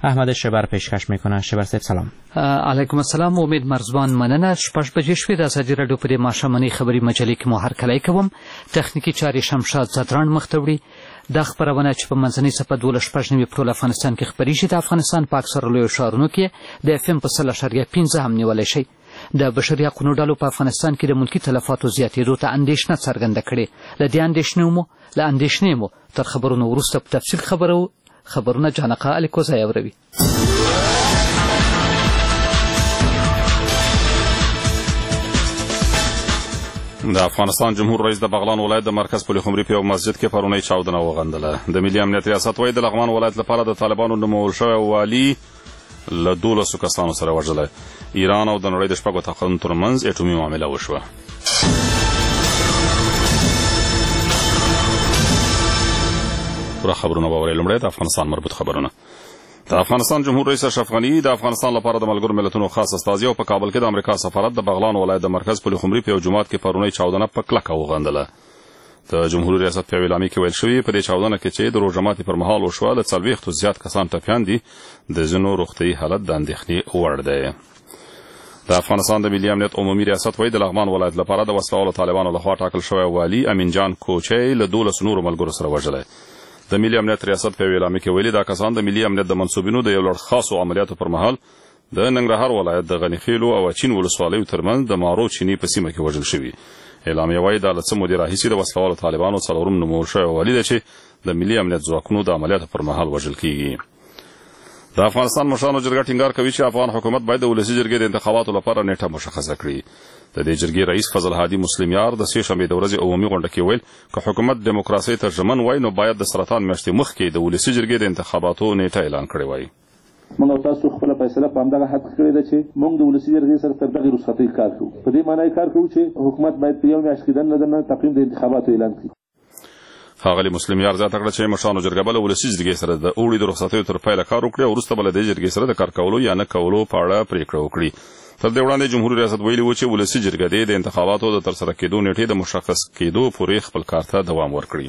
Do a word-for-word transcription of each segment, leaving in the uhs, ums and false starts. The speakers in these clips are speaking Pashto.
احمد شبر پیشکش میکنه. شبر صاحب سلام. علیکم السلام. امید مرزبان مننه. شپږ بجې شوې د ازادي راډیو په دې ماښامنۍ خبري مجلې کې مو هرکلی کوم. تخنیکي چارې شمشاد زدران مخ ته وړي. دا خبرونه چې په منځنۍ څپه دولس شپږ نوي په ټول افغانستان کې خپریږي. د افغانستان په اکثرو لویو ښارونو کې د اف ام په سل اشاریه پنځه هم نیولی شي. د بشري حقونو ډلو په افغانستان کې د ملکي تلفاتو زیاتېدو ته اندېښنه څرګنده کړې. له دې اندېښنې مو له اندېښنې مو تر خبرونو وروسته په تفصیل خبرو خبرونه جانقه الیکوزی اوروي. د افغانستان جمهور رئیس د بغلان ولایت د مرکز پل خمري په یو مسجد کې پرونی چاودنه وغندله. د ملي امنیت ریاست وایي د لغمان ولایت لپاره د طالبانو نومول شوی والي له دولسو کسانو سره وژلی. ایران او د نړۍ د شپږو طاقتونو ترمنځ اټومي معامله وشوه. پوره خبرونه به اورئ. لومړی د افغانستان مربوط خبرونه. د افغانستان جمهور رئیس اشرف غني د افغانستان لپاره د ملګرو ملتونو خاص استازی او په کابل کې د امریکا سفارت د بغلان ولایت د مرکز پل خمري په یو جومات کې پرونی چاودنه په کلکه وغندله. د جمهور ریاست په اعلامیه کې ویل شوي په دې چاودنه کې چې د روژه ماتي پر مهال وشوه له څلوېښتو زیات کسان ټپیان دي. د ځینو روغتیايي حالت د اندېښنې وړ دی. د افغانستان د ملي امنیت عمومي ریاست وایي د لغمان ولایت لپاره د وسلهوالو طالبانو لخوا ټاکل شوی والي امین جان کوچی له دولسو نورو ملګرو سره وژلی. د ملي امنیت ریاست په اعلامیه کې ویلي دا کسان د ملي امنیت د منصوبینو د یو لړ خاصو عملیاتو پر مهال د ننګرهار ولایت د غنیخیلو او اچین ولسوالیو ترمنځ د مارو چیني په سیمه کې وژل شوي. اعلامیه وایي دا له څه مودې راهیسې د وسلهوالو طالبانو څلورم نومول شوی والي دی چې د ملي امنیت ځواکونو د عملیاتو پر مهال وژل کیږي. د افغانستان مشرانو جرګه ټینګار کوي چې افغان حکومت باید د ولسي جرګې د انتخاباتو لپاره نیټه مشخصه کړي. د دې جرګې رئیس فضل هادي مسلم یار د سې شنبې د ورځې عمومي غونډه کې ویل که حکومت دیموکراسي ته ژمن وای نو باید د سرطان میاشتې مخکې د ولسي جرګې د انتخاباتو نیټه اعلان کړې وای. موږ تاسو خپل فیصله په همدغه حق کړې ده چې موږ د ولسي جرګې سره تر دغه رخصتۍ کار کوو. په دې معنی کار کوو چې حکومت باید په یو میاشت کې دننه تقویم د انتخاباتو اعلان کړي. ښاغلي مسلم یار زیاته کړه چې مشرانو جرګه به له ولسي جرګې سره د اوړي د رخصتیو تر پیله کار وکړي او وروسته به له دې جرګې سره د کار کولو یا نه کولو په اړه پرېکړه وکړي. تر دې وړاندې جمهور ریاست ویلي و چې ولسي جرګه دې د انتخاباتو د ترسره کېدو نیټې د مشخص کېدو پورې خپل کار ته دوام ورکړي.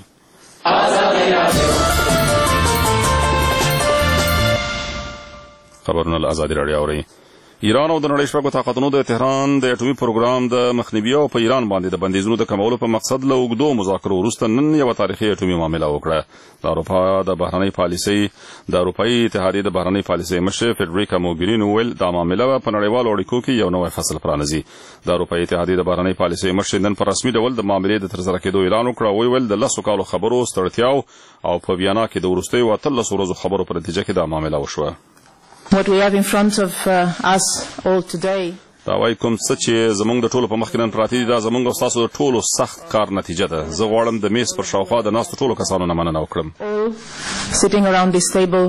خبرونه له ازادي راډیو اورئ. ایران او د نړۍ شپږو طاقتونو د تهران د اټومي پروګرام د مخنیوي او په ایران باندې د بندیزونو د کمولو په مقصد له اوږدو مذاکرو وروسته نن یوه تاریخي اټومي معامله وکړه. د اروپا د بهرنۍ پالیسۍ د اروپایي اتحادیې د بهرنۍ پالیسۍ مشر فیډریکا موګریني وویل دا معامله په نړیوالو اړیکو کې یو نوی فصل پرانیزي. د اروپایي اتحادیې د بهرنۍ پالیسۍ مشر نن په رسمي ډول د معاملې د ترسره کېدو اعلان وکړ او ویل د لسو کالو خبرو ستړتیاو او په ویانا کې د وروستیو اتلسو ورځو خبرو په نتیجه کې دا معامله وشوه. What we have in front of uh, us all today دا وایي کوم څه چې زموږ د ټولو په مخ کې نن پراته دي دا زموږ او ستاسو د ټولو سخت کار نتیجه ده. زه غواړم د میز پر شاوخوا د ناستو ټولو کسانو نه مننه وکړم. sitting around this table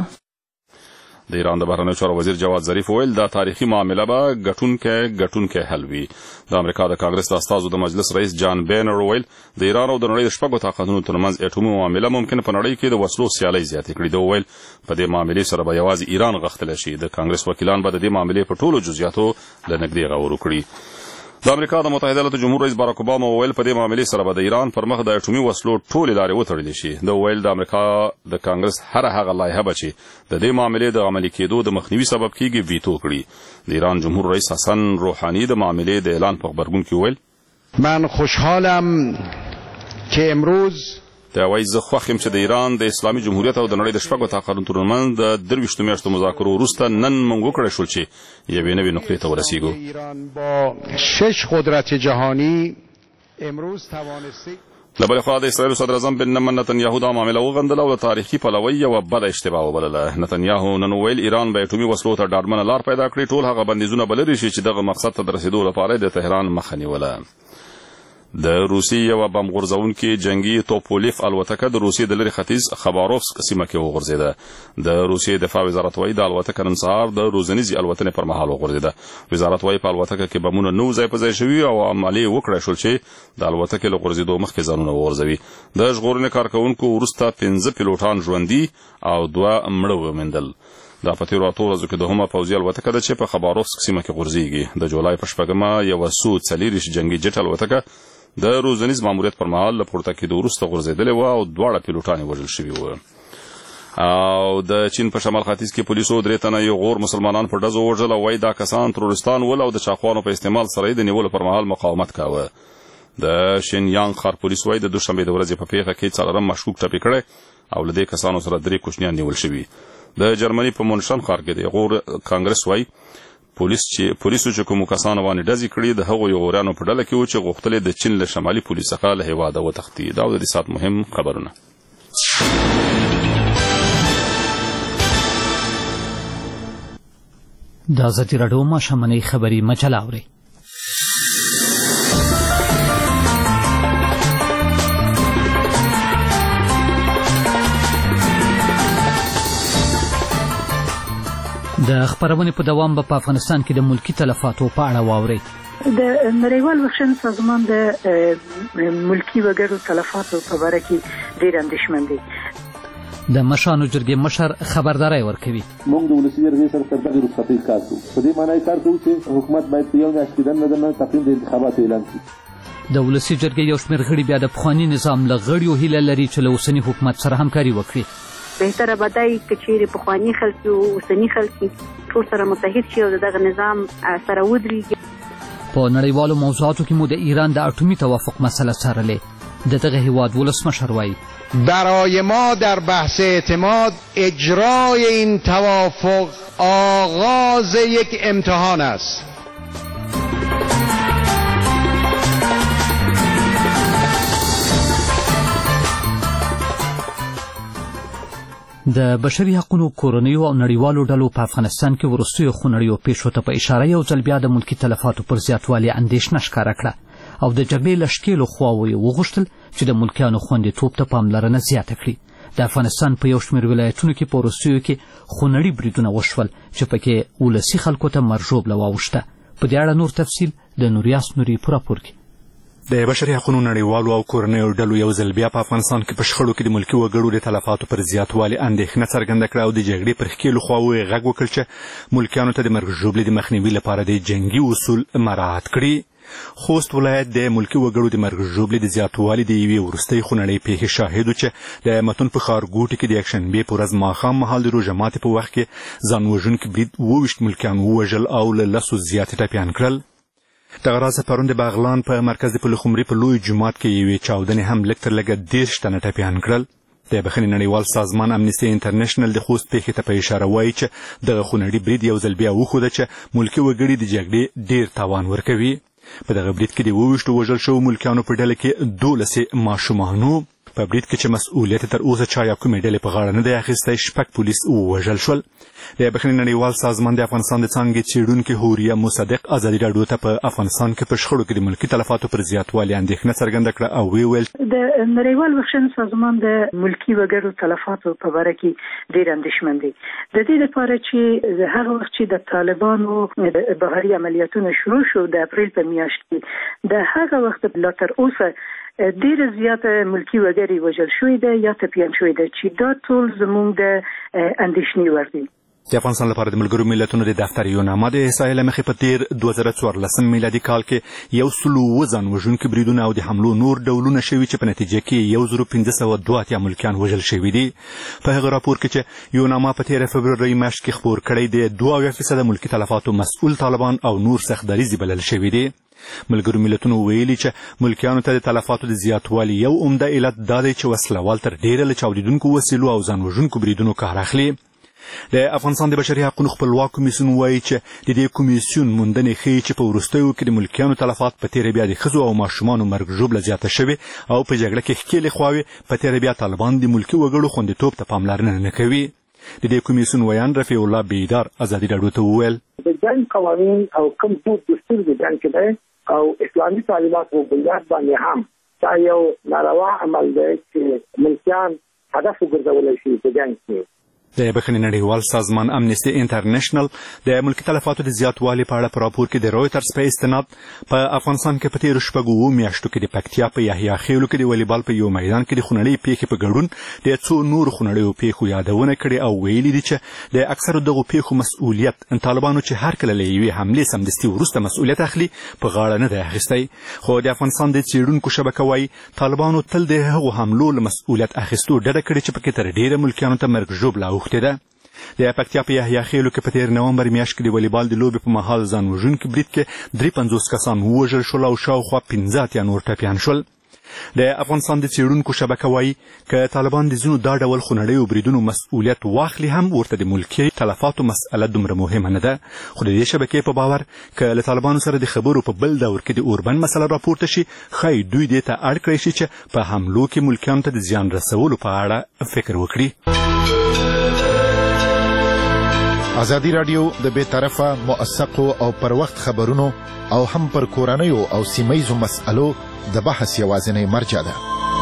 د ایران د بهرنیو چارو وزیر جواد ظریف ویل دا تاریخي معامله به ګټونکی ګټونکی حل وي. د امریکا د کانګرس د استازو د مجلس رئیس جان بینر ویل د ایران او د نړۍ د شپږو طاقتونو ترمنځ اټومي معامله ممکن په نړۍ کې د وسلو سیالۍ زیاتې کړي. ده وویل په دې معاملې سره به یوازې ایران غښتلی شي. د کانګرس وکیلان به د دې معاملې په ټولو جزئیاتو له نږدې غور وکړي. د امریکا د متحده ایالاتو جمهور رئیس باراک اوباما وویل په دې معاملې سره به د ایران پر مخ د اټومي وسلو ټولې لارې وتړلی شي. ده وویل د امریکا د کانګرس هره هغه لایحه به چې د دې معاملې د عملي کېدو د مخنیوي سبب کیږي ویتو کړي. د ایران جمهور رئیس حسن روحانی د معاملې د اعلان په غبرګون کې وویل من خوشحالم که امروز دا وایي زه خوښ یم چې د ایران د اسلامي جمهوریت او د نړۍ د شپږو طاقتونو ترمنځ د درویشتو میاشتو مذاکرو وروسته نن موږ وکړی شول چې یوې نوې نقطې ته ورسیږو. ایران با شش قدرت جهانی امروز توانستی له بلې خوا د اسرایلو صدراعظم بنیامین نتنیاهو دا معامله وغندله او د تاریخي پلوۍ یوه بده اشتباه وبلله. نتنیاهو نن وویل ایران به اټومي وسلو ته ډاډمنه لار پیدا کړي. ټول هغه بندیزونه به لرې شي چې دغه مقصد ته د رسېدو لپاره د تهران مخه نیوله. د روسیې یوه بم غورځونکې جنګي توپولیف الوتکه د روسیې د لرې ختیځ خباروفسک سیمه کې وغورځېده. د روسیې دفاع وزارت وایي د الوتکه نن سهار د روزنیزې الوتنې پر مهال وغورځېده. وزارت وایي په الوتکه کې بمونه نه ځای په ځای شوي او عملې وکړی شول چې د الوتکې له غورځېدو مخکې ځانونه وغورځوي. د ژغورنې کارکوونکو وروسته پنځه پیلوټان ژوندي او دوه مړه وموندل. دا په تېرو اتو ورځو کې دوهمه پوځي الوتکه ده چې په خباروفسک سیمه کې غورځېږي. د جولای په شپږمه یوه سو څلېرویشت جنګي جټ الوتکه د روزنیز ماموریت پر مهال له پورته کېدو وروسته غورځېدلې وه او دواړه پیلوټان یې وژل شوي وو. او د چین په شمال ختیځ کې پولیسو درې تنه یو غور مسلمانان په ډزو وژل او وایي دا کسان تروریستان ول او د چاقوانو په استعمال سره د نیولو پر مهال مقاومت کاوه. د شینیانګ ښار پولیس وایي د دوشنبې د ورځې په پیښه کې څلورم مشکوک ټپي کړی او له دې کسانو سره درې کوچنیان نیول شوي. د جرمني په مونشن ښار کې د غور کانګرس وایي پولیس چې پولیسو چې کوم کسان باندې ډزې کړي د هغو غوریانو په ډله کې و چې غوښتل د چین له شمالي پولیس څخه له هیواده وتښتي. دا د دې سات مهم خبرونه. د ازادي راډیو ماښامنۍ خبري مجله اورئ. د خبرونې په دوام به په افغانستان کې د ملکی تلفاتو په اړه واورئ. د نړیوال بخښنې سازمان د ملکی وګړو تلفاتو په باره کې ډېر اندېښمن دی. د مشرانو جرګې مشر خبرداری ورکوي. موږ د ولسي جرګې سره تر دغه رخصتۍ کار کوو. په دې معنی کار کوو چې حکومت باید په یو میاشت کې دننه دننه تقریبا د انتخاباتو اعلان کړي. د ولسي جرګې یو شمېر غړي بیا د پخواني نظام له غړیو هیله لري چې له اوسني حکومت سره همکاري وکړي. بهتره به دی که چیرې پخواني خلک او اوسني خلک ټول سره متحد شي او دغه نظام سره ودرېږي. په نړیوالو موضوعاتو کې مو د ایران د اټومي توافق مسله څارلې. د دغه هیواد ولسمشر وایي برای ما در بحث اعتماد اجرای این توافق آغاز یک امتحان است. د بشري حقوقو کورنیو او نړیوالو ډلو په افغانستان کې وروستیو خونړیو پیښو ته په اشاره یو ځل بیا د ملکي تلفاتو پر زیاتوالي اندېښنه ښکاره کړه او د جګړې له ښکېلو خواوو یې وغوښتل چې د ملکیانو خوندیتوب ته پاملرنه زیاته کړي. د افغانستان په یو شمېر ولایتونو کې په وروستیو کې خونړي بریدونه وشول چې پکې ولسي خلکو ته مرژوبله واوښته. په دې اړه نور تفصیل د نوریاس نوري په راپور کې. د بشري حقوقو نړیوالو او کورنیو ډلو یو ځل بیا په افغانستان کې په شخړو کې د ملکي وګړو د تلفاتو پر زیاتوالي اندېښنه څرګنده کړه او د جګړې پر ښکېلو خواوو یې غږ وکړ چې ملکیانو ته د مرګ ژوبلې د مخنیوي لپاره د جنګي اصول مراعات کړي. خوست ولایت د ملکي وګړو د مرګ ژوبلې د زیاتوالي د یوې وروستۍ خونړۍ پیښې شاهد و چې د متون په ښارګوټي کې د یکشنبې په ورځ ماښام مهال د روژه ماتې په وخت کې ځان وژونکي برید اووه ویشت ملکیان ووژل او له لسو زیاتې ټپیان کړل. دغه راز پرون د باغلان په مرکز د پلخمري په لوی جومات کې یوې چاودنې هم لږ تر لږه دېرش تنه ټپیان کړل. د بخښنې نړیوال سازمان امنیستي انټرنیشنل د خوست پیښې ته په اشاره وایي چې دغه خونړي برید یو ځل بیا وښوده چې ملکي وګړي د جګړې ډېر تاوان ورکوي. په دغه برید کې د اووه ویشتو وژل شوو ملکیانو په ډله کې دولسې ماشومان وو. په برید کې چې مسؤلیت تر اوسه چا یا کومې ډلې په غاړه نه دی اخیستی شپږ پولیس ووژل شول. د بخښنې نړیوال سازمان د افغانستان د څانګې څېړونکي هوریا مصدق ازادي راډیو ته په افغانستان کې په شخړو کې د ملکي تلفاتو پر زیاتوالي اندېښنه څرګنده کړه او ویې ویل د نړیوال بخښنې سازمان د ملکي وګړو تلفاتو په باره کې ډېر اندېښمن دی. د دې لپاره چې هغه وخت چې د طالبانو بهري عملیاتونه شروع شو د اپریل په میاشت کې د هغه وخت لا تر اوسه ډېر زیات ملکي وګړي وژل شوي دي یا ټپیان شوي دي چې دا ټول زموږ د اندېښنې وړ دي. د افغانستان لپاره د ملګرو ملتونو د دفتر یو نامه د احصایې له مخې په تېر دوه زره څوارلسم میلادي کال کې یو سل اووه ځان وژونکي بریدونه او د حملو نور ډولونه شوي چې په نتیجه کې یو زرو پنځه سوه دوه اتیا ملکیان وژل شوي دي. په هغه راپور کې چې یو نامه په تېره فبرورۍ میاشت کې خپور کړی د دوه اویا فیصده ملکي تلفاتو مسؤل طالبان او نور سخت دریځي بلل شوي دي. ملګرو ملتونو ویلي چې ملکیانو ته د تلفاتو د زیاتوالي یو عمده علت دا دی چې وسلوال تر ډېره له چاودېدونکو وسیلو او ځان وژونکو بریدونو کار اخلي. د افغانستان د بشري حقوقو خپلواک کمیسیون وایي چې د دې کمیسیون موندنې ښیي چې په وروستیو کې د ملکیانو تلفات په تېره بیا د ښځو او ماشومانو مرګ ژوبله زیاته شوې او په جګړه کې ښکېلې خواوې په تېره بیا طالبان د ملکي وګړو خوندیتوب ته پاملرنه نه کوي. د دې کمیسیون ویان رفیع الله بیدار ازادي راډیو ته وویل د جنګ قوانین او کوم څه دستور د جنګ کې دی او اسلامي تعلیمات په بنیاد باندې هم دا یو ناروا عمل دی چې ملکیان هدف وګرځولی شي په جنګ کې. د بخښنې نړیوال سازمان امنیستي انټرنیشنل د ملکي تلفاتو د زیاتوالي په اړه په راپور کې د رویټرز په استناد په افغانستان کې په تېرو شپږو اووه میاشتو کې د پکتیا په یحیی خیلو کې د والیبال په یو میدان کې د خونړۍ پیښې په ګډون د څو نورو خونړیو پیښو یادونه کړې او ویلي دي چې د اکثرو دغو پیښو مسؤلیت طالبانو چې هر کله له یوې حملې سمدستي وروسته مسؤلیت اخلي په غاړه نه دی اخیستی. خو د افغانستان د څېړونکو شبکه وایي طالبانو تل د هغو حملو له مسؤلیت اخیستو ډډه کړې چې پکې تر ډېره ملکیانو ته مرګ ژوبله اوښتې ده. د پکتیا په یحیی خیلو کې په تېر نومبر میاشت کې د والیبال د لوبې په مهال ځان وژونکي برید کې درې پنځوس کسان ووژل شول او شاوخوا پنځه اتیا نور ټپیان شول. د افغانستان د څېړونکو شبکه وایي که طالبان د ځینو دا ډول خونړیو بریدونو مسؤلیت واخلي هم ورته د ملکي تلفاتو مسئله دومره مهمه نه ده. خو د دې شبکې په باور که له طالبانو سره د خبرو په بل دور کې د اوربند مسله راپورته شي ښایي دوی دې ته اړ کړی شي چې په حملو کې ملکیانو ته د زیان رسولو په اړه فکر وکړي. ازادي راډیو د بې طرفه موثقو او پر وخت خبرونو او هم پر کورنیو او سیمهیزو مسألو د بحث یوازینۍ مرجع ده.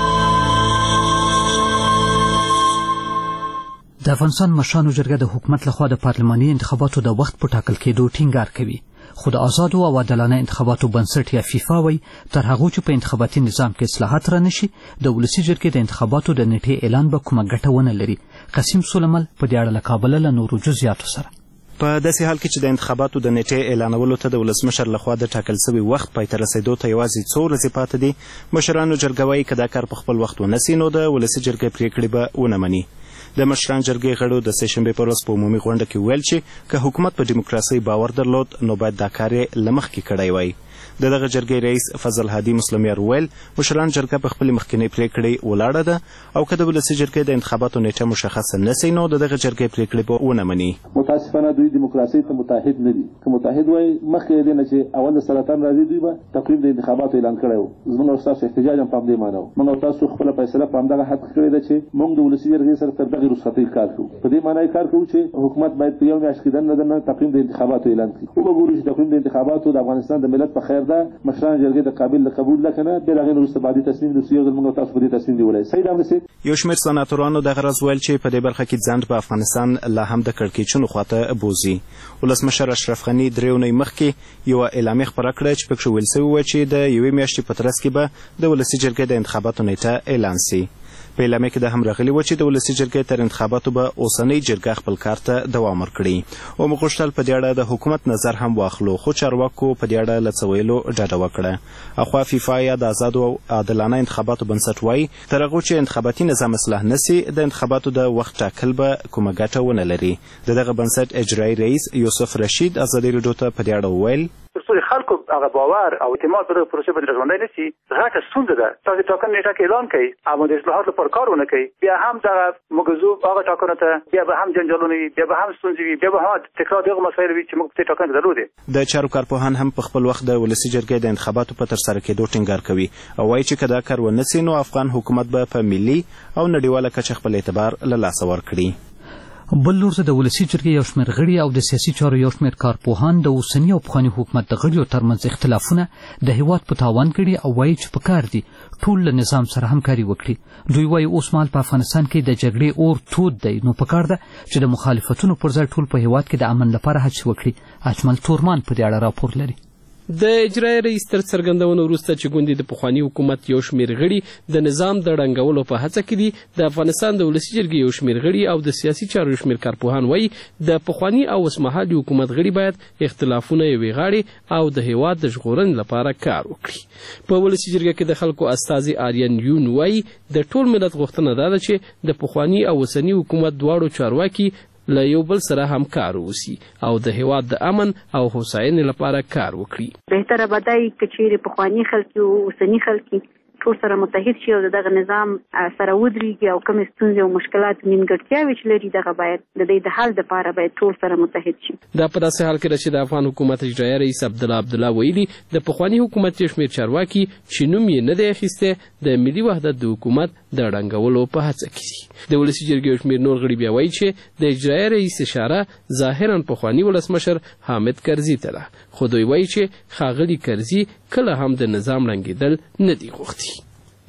د افغانستان مشرانو جرګه د حکومت لخوا د پارلماني انتخاباتو د وخت په ټاکل کېدو ټینګار کوي. خو د آزادو او عادلانه انتخاباتو بنسټ یا فیفا وایي تر هغو چې په انتخاباتي نظام کې اصلاحات رانشي د ولسي جرګې د انتخاباتو د نیټې اعلان به کومه ګټه ونه لري. قسیم سولمل په دې اړه له کابله له نورو جزئیاتو سره. په داسې حال کې چې د انتخاباتو د نیټې اعلانولو ته د ولسمشر لخوا د ټاکل سوي وخت پای ته رسېدو ته یوازې څو ورځې پاتې دي، مشرانو جرګه وایي که دا کار په خپل وخت ونسي نو د ولسي جرګې پرېکړې به ونه مني. د مشران جرګې غړو د سه شنبې په ورځ په عمومي غونډه کې ویل چې که حکومت په ډیموکراسۍ باور درلود نو باید دا کار یې له مخکې کړی وای. د دغه جرګې رئیس فضل هادي مسلمیار ویل مشران جرګه په خپلې مخکینۍ پرېکړې ولاړه ده او که د ولسي جرګې د انتخاباتو نیټه مشخصه نسي نو د دغه جرګې پرېکړې به ونه مني. متاسفانه دوی ډیموکراسۍ ته متحد نه دي. که متحد وای مخکې دې نه چې اول د سرطان راځي دوی به تقریب د انتخاباتو اعلان کړی و. زموږ او ستاسو احتجاج هم په همدې معنا و. موږ او تاسو خپله فیصله په همدغه حد کړې ده چې موږ د ولسي جرګې سره تر دغې رخصتۍ کار کوو. په دې معنا یې کار کوو چې حکومت باید په یو میاشت کې دننه دننه تقریب د انتخاباتو اعلان کړي. وګورو چې تقریب د انتخاباتو د افغانستان د ملت په خیر ده، مشران جرګې د قابل قبول لکنه بل هغه وروسته بعدي تصمیم د سیاسي موږ تاسو په دې تصمیم نیولای. سید امرسي یو شمېر سناتورانو د غرض ویل چې په دې برخه کې ځند په افغانستان لا هم د کړکېچونو خواته بوزي. ولسمشر اشرف غني درې اونۍ مخکې یوه اعلامیه خپره کړه چې پکې ویل سوي وه چې د یوې میاشتې په ترڅ کې به د ولسي جرګې د انتخاباتو نیټه اعلان سي. په اعلامیه کې دا هم راغلي وه چې د ولسي جرګې تر انتخاباتو به اوسنۍ جرګه خپل کار ته دوام ورکړي. او موږ غوښتل په دې اړه د حکومت نظر هم واخلو، خو چارواکو په دې اړه له څه ویلو ډډه وکړه. اخوا فیفا یا د آزادو او عادلانه انتخاباتو بنسټ وایي تر هغو چې انتخاباتي نظام اصلاح نسي د انتخاباتو د وخت ټاکل به کومه ګټه ونه لري. د دغه بنسټ اجرایي رئیس یوسف رشید ازادي راډیو ته په دې اړه وویل تر څو خلکو هغه باور او اعتماد پر پروسې باندې ژوندی نشي غټه ستونزه ده. تاسو ټاکنې نیټه کې اعلان کړئ او د اصلاحاتو لپاره کار ونه کوي، بیا هم دغه موضوع هغه ټاکنو ته بیا به هم جنجالونه وي، بیا به هم ستونزې وي، بیا به هم تکرار دغه مسایل وي چې موږ په ټاکنو ضروري دي. د چارو کارپوهان هم په خپل وخت د ولسي جرګې د انتخاباتو په ترسره کېدو ټینګار کوي او وایي چې که دا کار ونه سي نو افغان حکومت به په ملي او نړیواله کچه خپل اعتبار له لاسه ورکړي. بل لور د ولسي جرګې یو شمېر غړي او د سیاسي چارو یو شمېر کارپوهان د اوسني او پخواني حکومت د غړیو ترمنځ اختلافونه د هېواد په تاوان کړي او وایي چې پکار دي ټول له نظام سره همکاري وکړي. دوی وایي اوس مهال په افغانستان کې د جګړې اور تود دی، نو پکار ده چې د مخالفتونو پر ځای ټول په هېواد کې د امن لپاره هڅې وکړي. اجمل تورمان په دې اړه راپور لري. د اجرایي رئیس تر څرګندونو وروسته چې ګوندې د پخواني حکومت یو شمېر غړي د نظام د ړنګولو په هڅه کې دي، د افغانستان د ولسي جرګې یو شمېر غړي او د سیاسي چارو یو شمېر کارپوهان وایي د پخواني او اوسمهالي حکومت غړي باید اختلافونه یوې غاړې او د هېواد د ژغورنې لپاره کار وکړي. په ولسي جرګه کې د خلکو استازي آریان یون وایي د ټول ملت غوښتنه دا ده چې د پخواني او اوسني حکومت دواړو چارواکي له یو بل سره همکار اوسي او د هېواد د امن او هوساینې لپاره کار وکړي. بهتره به دا وي که چیرې پخواني خلک او اوسني خلک ټول سره متحد شي او دغه نظام سره ودرېږي او کومې ستونزې او مشکلات نیمګړتیاوې چې لري دغه باید د دې د حل دپاره باید ټول سره متحد شي. دا په داسې حال کې ده چې د افغان حکومت اجرایي رئیس عبدالله عبدالله ویلي د پخواني حکومت یو شمېر چارواکي چې نوم یې نه دی اخیستی د ملي وحدت د حکومت د ړنګولو په هڅه کې دي. د ولسي جرګې یو شمېر نور غړي بیا وایي چې د اجرایي رئیس اشاره ظاهرا پخواني ولسمشر حامد کرزي ته ده، خو دوی وایي چې ښاغلي کرزي کله هم د نظام ړنګېدل نه دي غوښتي.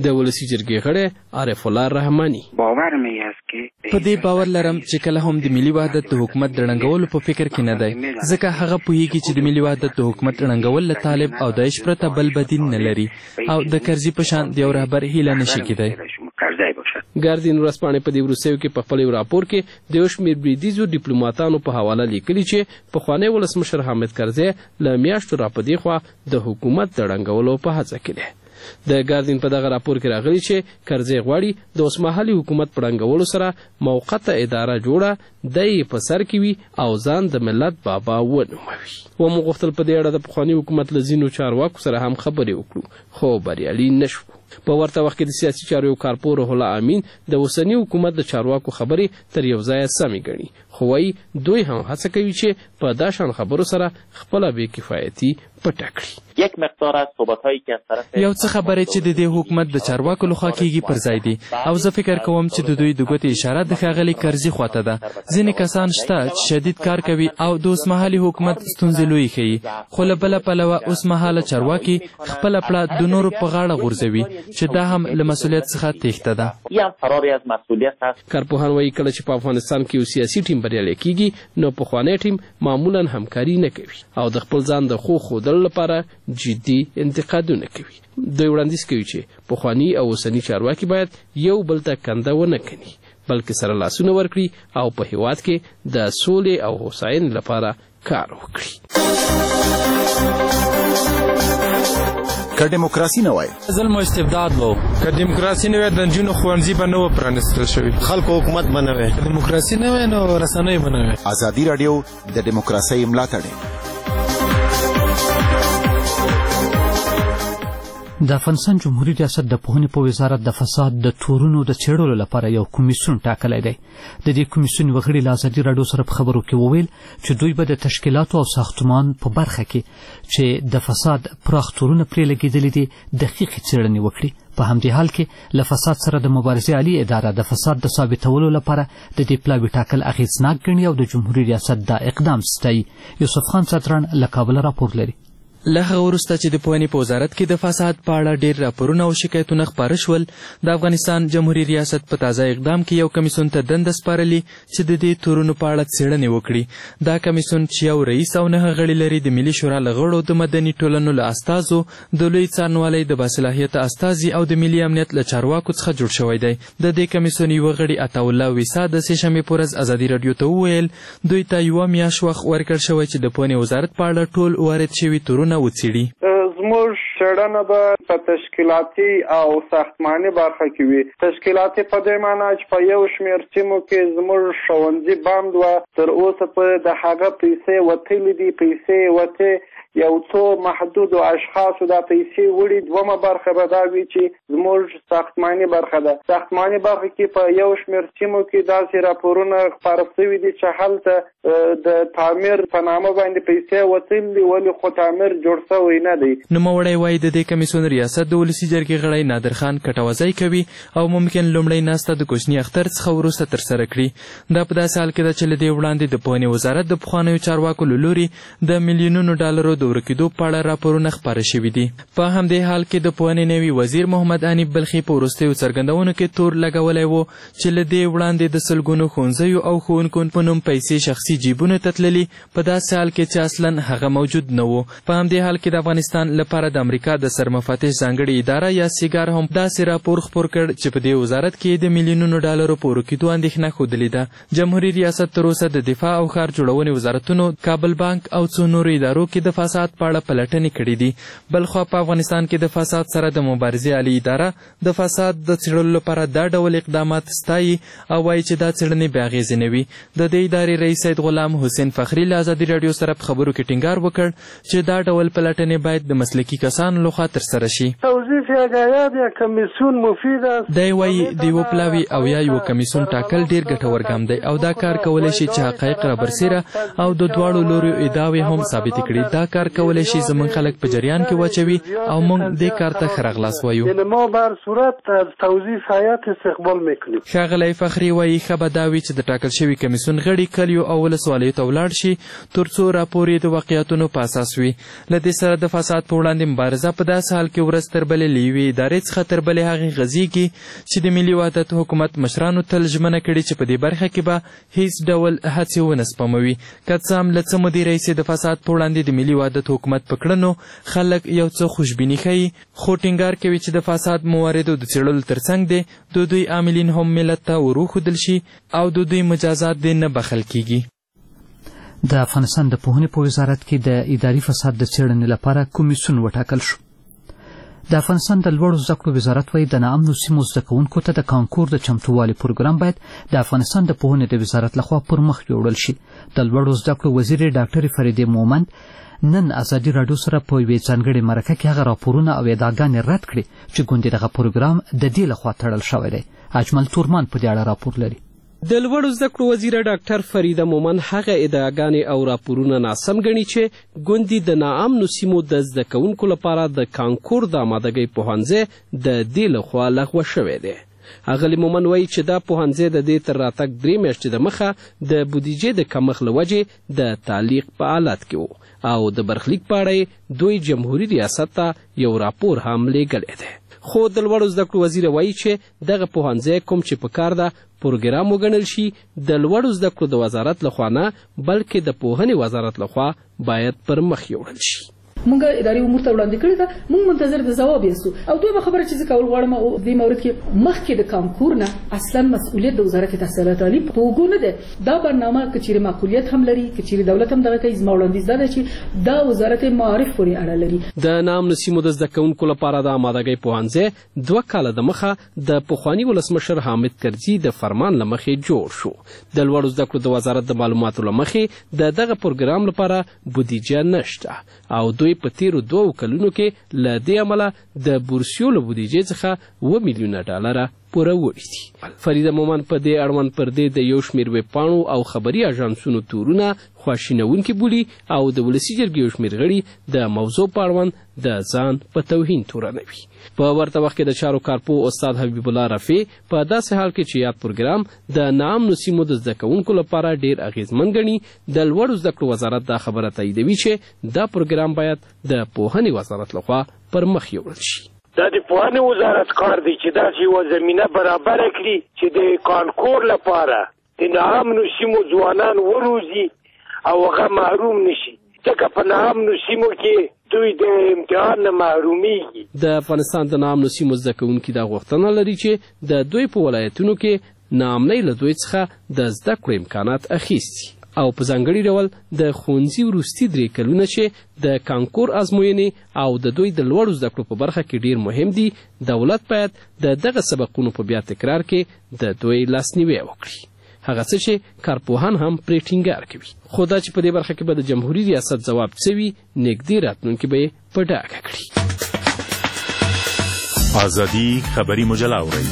د ولسی جرګې غړی عارف الله رحماني. باور مې است که په دې باور لرم چې کله هم د ملي وحدت د حکومت د ړنګولو په فکر کې نه دی، ځکه هغه پوهیږي چې د ملي وحدت د حکومت ړنګول له طالب او داعش پرته بل بدیل نه لري او د کرزي په شان د یو رهبر هیله نشي کېدی. ګاردین ورځپاڼې په دې وروستیو کې په خپل یو راپور کې د یو شمېر بریدیزو ډیپلوماتانو په حواله لیکلي چې پخوانی ولسمشر حامد کرزی له میاشتو راپدې خوا د حکومت د ړنګولو په هڅه کې دی. د ګاردین په دغه راپور کې راغلي چې کرزی غواړي د اوسمهالي حکومت په ړنګولو سره موقته اداره جوړه د یې په سر کې وي او ځان د ملت بابا ونوموي. ومو غوښتل په دې اړه د پخواني حکومت له ځینو چارواکو سره هم خبرې وکړو، خو بریالي نه شو. په ورته وخت کې د سیاسي چارو یو کارپور روح الله امین د اوسني حکومت د چارواکو خبرې تر یو ځایه سمې ګڼي، خو وایي دوی هم هڅه کوي چې په دا شان خبرو سره خپله بې کفایتي پټه کړي. یک مقدار از صحبت‌هایی که از طرف یو څه خبرې چې د دې حکومت د چارواکو لخوا کیږي پر ځای دي او زه فکر کوم چې د دوی د ګوتې اشاره د ښاغلي کرزي خواته ده. ځینې کسان شته چې شدید کار کوي او د اوسمهالي حکومت ستونزې لویې ښیي، خو له بله پلوه اوسمهاله چارواکي خپله پړه د نورو په غاړه غورځوي چې دا هم له مسؤلیت څخه تېښته ده. کارپوهان وایي کله چې په افغانستان کې یو سیاسي ټیم بریالی کیږي نو پخوانی ټیم معمولا همکاري نه کوي او د خپل ځان د ښو ښودلو لپاره جدي انتقادونه کوي. دوی وړاندیز کوي چې پخواني او اوسني چارواکي باید یو بل ته کنده ونه کني بلکې سره لاسونه ورکړي او په هیواد کې د سولې او هوساینې لپاره کار وکړي. که دیموکراسي نه وای ظلم او استبداد وو، که دیموکراسي نه وای د نجونو ښوونځي به نه و پرانیستل شوي، خلکو حکومت به نه وای، که دیموکراسي نه وای نو رسنۍ به نه وای. ازادي راډیو د دیموکراسۍ ملاتړ. د افغانستان جمهوریت ریاست د پوهنې په وزارت د فساد د تورونو د څېړلو لپاره یو کمیسیون ټاکلی دی. د دې کمیسیون یوه غړي له ازادي راډیو سره په خبرو کې وویل چې دوی به د تشکیلاتو او ساختمان په برخه کې چې د فساد پراخ تورونه پرې لګېدلي دي دقیقې څېړنې وکړي. په همدې حال کې له فساد سره د مبارزې عالي اداره د فساد د ثابتولو لپاره د دې پلاوي ټاکل اغېزناک ګڼي او د جمهوریت ریاست دا اقدام ستایي. یوسف خان څتران له کابله راپور لري. له هغه وروسته چې د پوهنې په وزارت کې د فساد په اړه ډېر راپورونه او شکایتونه خپاره شول، د افغانستان جمهوریت ریاست په تازه اقدام کې یو کمیسیون ته دنده سپارلې چې د دې تورونو په اړه څېړنې وکړي. دا کمیسیون چې یو رئیس او نهه غړي لري د ملي شورا له غړو، د مدني ټولنو له استازو، د لوی څارنوالۍ د باصلاحیته استازي او د ملي امنیت له چارواکو څخه جوړ شوی دی. د دې کمیسیون یوه غړي عطاالله ویسا د سې شنبې په ورځ ازادي راډیو ته وویل دوی ته یوه میاشت وخت ورکړل شوی چې د پوهنې وزارت په اړه ټول وارد شوي تورونه وڅېړي. زموږ څېړنه به په تشکیلاتي او ساختماني برخه کې وي. تشکیلاتي په دې معنا چې په یو شمېر سیمو کې زموږ ښوونځي بند وه، تر اوسه پورې د هغه پیسې وتلي دي، پیسې وتې یو څو محدودو اشخاصو دا پیسې وړي. دومه برخه به دا وي چې زموږ ساختماني برخه ده. ساختماني برخه کې په یو شمېر سیمو کې داسې راپورونه خپاره شوي دي چې هلته د تعمیر په نامه باندې پیسې وتلي دي، ولې خو تعمیر جوړ شوی نه دی. نوموړی وایي د دې کمیسیون ریاست د ولسي جرګې غړی نادر خان کټوازی کوي او ممکن لومړی ناسته د کوچني اختر څخه وروسته ترسره کړي. دا په داسې حال کې ده چې له دې وړاندې د پوهنې وزارت د پخوانیو چارواکو له لوري د میلیونونو ډالرو د ورکېدو په اړه راپورونه خپاره شوي دي. په همدې حال کې د پوهنې نوي وزیر محمد انیب بلخي په وروستیو څرګندونو کې تور لګولی و چې له دې وړاندې د سلګونو ښوونځیو او ښوونکو په نوم پیسې شخصي جیبونو ته تللي، په داسې حال کې چې اصلا هغه موجود نه و. په همدې حال کې د افغانستان لپاره د امریکا د سرمفتش ځانګړې اداره یا سیګار هم داسې راپور خپور کړ چې په دې وزارت کې د میلیونونو ډالرو په ورکېدو اندېښنه ښودلې ده. جمهوریت ریاست تر اوسه د دفاع او ښار جوړونې وزارتونو، کابل بانک او څو نورو ادارو کې د فساد په اړه پلټنې کړي دي. بلخوا په افغانستان کې د فساد سره د مبارزې عالي اداره د فساد د څېړلو لپاره دا ډول اقدامات ستایي او وایي چې دا څېړنې بې اغېزې نه وي. د دې ادارې رئیس سید غلام حسین فخري له ازادي راډیو سره په خبرو کې ټینګار وکړ چې دا ډول پلټنې باید د مسلکي کسانو لخوا ترسره شي. دی وایي د یوه پلاوي او یا یوه کمیسیون ټاکل ډېر ګټور ګام دی او دا کار کولی شي چې حقایق رابرسېره او د دواړو لوریو ادعاوې هم ثابتې کړي. دا کار کولی شي زموږ خلک په جریان کې واچوي او موږ دې کار ته ښه راغلاست وایو. ښاغلی فخري وایي ښه به دا وي چې د ټاکل شوي کمیسیون غړي کلیو او ولسوالیو ته ولاړ شي تر څو راپور یې د واقعیتونو په اساس وي. له دې سره د فساد په وړاندې مبارزه په داسې حال کې ورځ تر بلې ولې له یوې ادارې څخه تر بلې هغې غځېږي چې د ملي وحدت حکومت مشرانو تل ژمنه کړې چې په دې برخه کې به هیڅ ډول هڅې ونه سپموي. که څه هم له څه مودې راهیسې د فساد په وړاندې د ملي وحدت حکومت په کړنو خلک یو څه خوشبیني ښیي، خو ټینګار کوي چې د فساد مواردو د څېړلو تر څنګ دی د دوی عاملین هم ملت ته وروښودل شي او د دوی مجازات دې نه بخښل کیږي. د افغانستان د پوهنې په وزارت کې د اداري فساد د څېړنې لپاره کمیسیون وټاکل شو. د افغانستان د لوړو زده کړو وزارت وایي د ناامنو سیمو زده کوونکو ته د کانکور د چمتووالي پروګرام باید د افغانستان د پوهنې د وزارت لخوا پر مخ یوړل شي. د لوړو زده کړو وزیر ډاکټر فریدې مومند نن ازادي راډیو سره په یوې ځانګړې مرکه کې هغه راپورونه او ادعاګانې رد کړې چې ګوندې دغه پروګرام د دې لخوا تړل شوی دی. اجمل تورمان په دې اړه راپور لري. د لوړو زده کړو وزیره ډاکټر فریده مومند هغه ادعاګانې او راپورونه ناسم ګڼي چې ګوندې د ناامنو سیمو د زده کوونکو لپاره د کانکور د آمادګۍ پوهنځی د دې لخوا لغوه شوی دی. اغلې مومن وایي چې دا پوهنځی د دې تر راتګ درې میاشتې د مخه د بودیجې د کمښت له وجې د تعلیق په حالت کې و او د برخلیک په اړه دوی جمهوري ریاست ته یو راپور هم لیږلی دی. خو د لوړو زده کړو وزیره وایي چې دغه پوهنځی کوم چې په کار ده پروګرام وګڼل شي د لوړو زده کړو د وزارت لخوا نه بلکې د پوهنې وزارت لخوا باید پر مخ یوړل شي. مونږ اداري امور ته وړاندې کړی ده، مونږ منتظر د ځواب یاستو. او دویمه خبره چې زه کول غواړم او دې مورد کې مخکې د کانکور نه اصلا مسؤلیت د وزارت تحصیلات عالی په اوږو نه ده. دا برنامه که چیرې معقولیت هم لري، که چیرې دولت هم دغه کوي، زما وړاندیز دا ده چې دا وزارت معارف پورې اړه لري. د ناامنو سیمو د زده کوونکو لپاره د آمادګۍ پوهنځی دوه کاله د مخه د پخواني ولسمشر حامد کرزي د فرمان له مخې جوړ شو. د لوړو زده کړو د وزارت د معلوماتو له مخې د دغه پروګرام لپاره بودیجه نشته او دوی په تیرو دوو کلونو کې له دې امله د بورسیو له بودیجې څخه اوه میلیونه ډالره پوره وړي دي. فریده مومند په دې اړوند پر دې د یو شمېر ویبپاڼو او خبري اژانسونو تورونه خواشینونکي بولي او د ولسي جرګې یو شمېر غړي د موضوع په اړوند د ځان په توهین تورنوي. په ورته وخت کې د چارو کارپو استاد حبیب الله رفیع په داسې حال کې چې یاد پروګرام د ناامنو سیمو د زده کوونکو لپاره ډیر اغیزمن ګڼي، د لوړو زده کړو وزارت دا خبره تاییدوي چې دا پروګرام باید د پوهنې وزارت لخوا پر مخ یوړل شي. دا د پوهنې وزارت کار دی چې داسې یوه زمینه برابره کړي چې د کانکور لپاره د ناامنو سیمو ځوانان وروزي او هغه محروم نشي، ځکه په ناامنو سیمو کې دوی د امتحان نه محرومیږي. د افغانستان د ناامنو سیمو زده کوونکي دا غوښتنه لري چې د دوی په ولایتونو کې ناامنۍ له دوی څخه د زده کړو امکانات اخیستي او په ځانګړي ډول د ښوونځي وروستي درې کلونه چې د کانکور ازموینې او د دوی د لوړو زده کړو په برخه کې ډیر مهم دي، دولت باید د دغه سبقونو په بیا تکرار کې د دوی لاسنیوی وکړي. هغه څه چې کارپوهان هم پرې ټینګار کوي. خو دا چې په دې برخه کې به د جمهوري ریاست ځواب څه وي، نږدې راتلونکي به یې په ډاګه کړي. ازادي خبري مجله اورئ.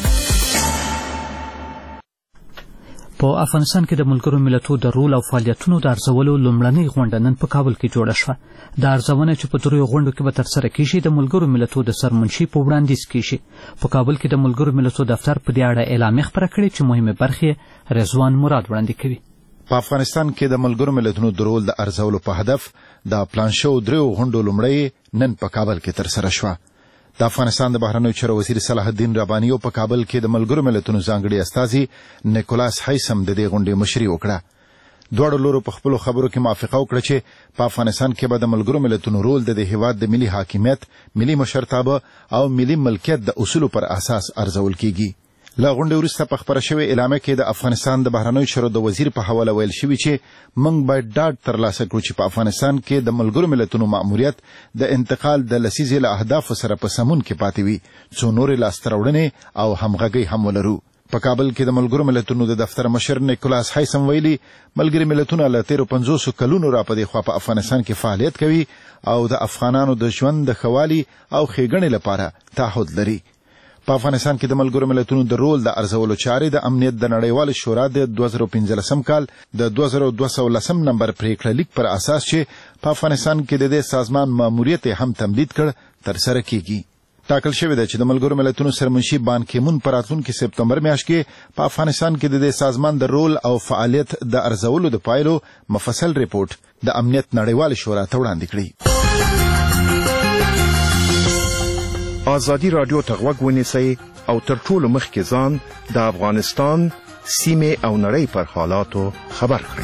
په افغانستان کې د ملګرو ملتونو د رول او فعالیتونو د ارزولو لومړنۍ غونډه نن په کابل کې جوړه شوه. دا ارزونه چې په دریو غونډو کې به ترسره کیږي د ملګرو ملتونو د سرمنشي په وړاندیز کیږي. په کابل کې د ملګرو ملتونو دفتر په دې اړه اعلامیه خپره کړې چې مهمه برخې رضوان مراد وړاندې کوي. په افغانستان کې د ملګرو ملتونو د رول د ارزولو په هدف د پلان شو دریو غونډو لومړی نن په کابل کې ترسره شوه. د افغانستان د بهرنیو چارو وزیر صلاح الدین رباني په کابل کې د ملګرو ملتونو ځانګړي استازي نیکولاس هایسم د دې غونډې مشري وکړه. دواړو لورو په خپلو خبرو کې موافقه وکړه چې په افغانستان کې به د ملګرو ملتونو رول د هیواد د ملي حاکمیت، ملي مشرتابه او ملي ملکیت د اصولو پر اساس ارزول کیږي. له غونډې وروسته په خپره شوې اعلامیه کې د افغانستان د بهرنیو چارو د وزیر په حواله ویل شوي چې موږ باید ډاډ ترلاسه کړو چې په افغانستان کې د ملګرو ملتونو مأموریت د انتقال د لسیزې له اهدافو سره په سمون کې پاتې وي، څو نورې لاسته راوړنې او همغږۍ هم ولرو. په کابل کې د ملګرو ملتونو د دفتر مشر نیکولاس هایسم ویلي ملګري ملتونه له تیرو پنځوسو کلونو را په دې خوا په افغانستان کې فعالیت کوي او د افغانانو د ژوند د ښه والي او ښېګڼې لپاره تعهد لري. په افغانستان کې د ملګرو ملتونو د رول د ارزولو چارې د امنیت د نړیوالې شورا د دوه زره پنځلسم کال د دوه زره دوه سوه لسم نمبر پریکړه لیک پر اساس چې په افغانستان کې د دې سازمان ماموریت هم تمدید کړ ترسره کیږي. ټاکل شوې ده چې د ملګرو ملتونو سرمنشي بان کیمون په راتلونکي سپتمبر میاشت کې په افغانستان کې د دې سازمان د رول او فعالیت د ارزولو د پایلو مفصل ریپورت د امنیت نړیوالې شورا ته وړاندې کړي. ازادي رادیو ته غوږ ونیسئ او تر ټولو مخکې ځان د افغانستان سیمې او نړۍ پر حالاتو خبر کړئ.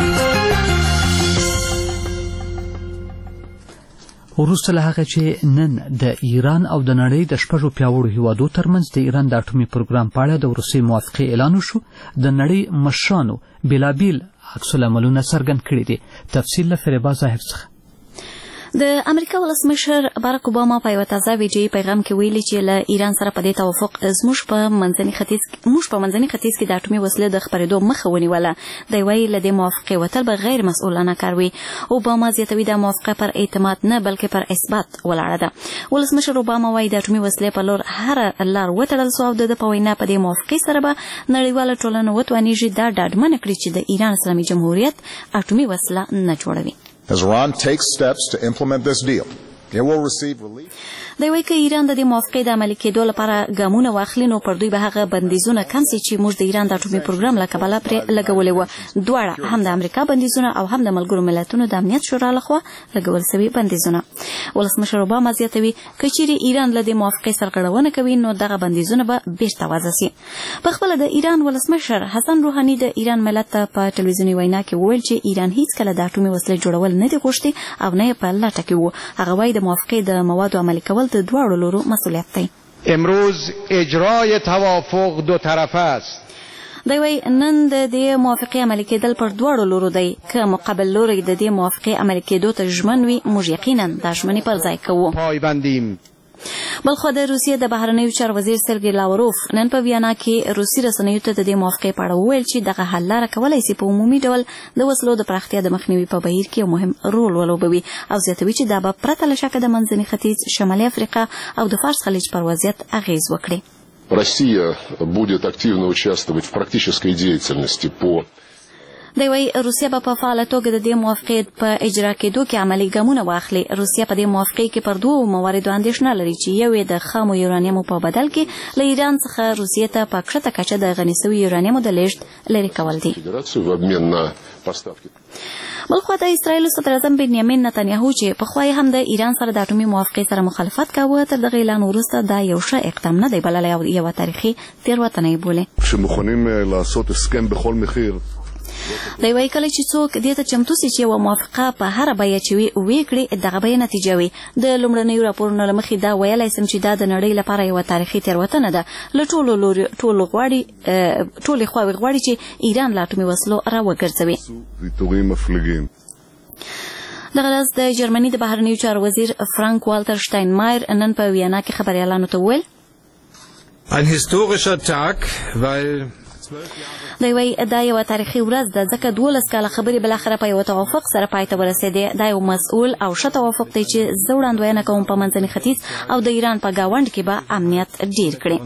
وروسته له هغه چې نن د ایران او د نړۍ د شپږو پیاوړو هیوادو ترمنځ د ایران د اټومي پروګرام په اړه د وروستۍ موافقې اعلان وشو، د نړۍ مشرانو بېلابېل عکس العملونه څرګند کړي دي. تفصیل له فریبا ظاهر څخه. د امریکا ولسمشر باراک اوباما په یو تازه ویډیویي پیغام کې ویلي چې له ایران سره په دې توافق زموږ په منځني ختیځ موږ په منځني ختیځ کې د اټومي وسلې د خپرېدو مخه ونیوله. دی وایي له دې موافقې وتل به غیر مسؤلانه کار وي. اوباما زیاتوي دا موافقه پر اعتماد نه بلکې پر اثبات ولاړه ده. ولسمشر اوباما وایي د اټومي وسلې په لور هره لار وتړل سو او د په وینا په دې موافقې سره به نړیواله ټولنه وتوانیږي دا ډاډمنه کړي چې د ایران اسلامي جمهوریت اټومي وسله نه جوړوي. As Iran takes steps to implement this deal, it will receive relief. دی وایي که ایران د دې موافقې د عملي کېدو لپاره ګامونه واخلي نو پر دوی به هغه بندیزونه کم سي چې موږ د ایران د اټومي پروګرام له کبله پرې لګولې وه. دواړه هم د امریکا بندیزونه او هم د ملګرو ملتونو د امنیت شورا لخوا لګول سوي بندیزونه. ولسمشر اوباما زیاتوي که چیرې ایران له دې موافقې سرغړونه کوي نو دغه بندیزونه به بیرته وضع سي. په خپله د ایران ولسمشر حسن روحاني د ایران ملت ته په ټلویزیوني وینا کې وویل چې ایران هیڅکله د اټومي وسلې جوړول نه دي غوښتي او نه یې په لټه کې و. هغه وایي د موافقې د موادو عملي کول د دواړو لورو مسئولیت دی. امروز اجرای توافق دو طرفه است. دی وایي نن د دې موافقې عملي کېدل پر دواړو لورو دی. که مقابل لوری د دې موافقې عملي کېدو ته ژمن وي موږ یقینا دا ژمنې پر ځای کوو. پایبندیم. بلخو د روسیې د بهرنیو چارو وزیر سرګی لاوروف نن په ویانا کې روسي رسنیو ته د دې موافقې په اړه وویل چې دغه حل لاره کولی سي په عمومي ډول د وسلو د پراختیا د مخنیوي په بهیر کې یو مهم رول ولوبوي او زیاتوي چې دا به پرته له شکه د منځني ختیځ، شمالي افریقا او د فارس خلیج پر وضعیت اغیز وکړي. Россия будет активно участвовать в практической деятельности по دی وایي روسیه به په فعاله توګه د دې موافقې په اجرا کېدو کې عملي ګامونه واخلي. روسیه په دې موافقې کې پر دوو مواردو اندېښنه لري چې یو یې د خامو یورانیمو په بدل کې له ایران څخه روسیې ته په کښته کچه د غني سوي یورانیمو د لیږد لرې کول دي. بلخوا د اسرایلو صدراعظم بنیامین نتنیاهو چې پخوا یې هم د ایران سره د اټومي موافقې سره مخالفت کاوه تر دغه اعلان وروسته دا یو ښه اقدام نه دی بللی او یوه تاریخي تېروتنه یې بولي. שמוכנים לעשות اسکم بכל מחיר. دی وایي کله چې څوک دې ته چمتو سي چې یوه موافقه په هره بیه چې وي ویې کړي دغه به یې نتیجه وي. د لومړنیو راپورونو له مخې دا ویلی سم چې دا د نړۍ لپاره یوه تاریخي تېروتنه ده. له ټولو لوري ټولو غواړي ټولې خواوې غواړي چې ایران له اټومي وسلو را وګرځوي. دغه راز د جرمني د بهرنیو چارو وزیر فرانک والتر شتاینمایر نن په ویانا کې خبریالانو ته وویل ein historischer Tag, weil دی وایي دا یوه تاریخي ورځ ده ځکه دولس کاله خبرې بالاخره په یوه توافق سره پای ته ورسېدې. دا یو مسؤل او ښه توافق دی چې زه وړاندوینه کوم په منځني ختیځ او د ایران په ګاونډ کې به امنیت ډیر کړي.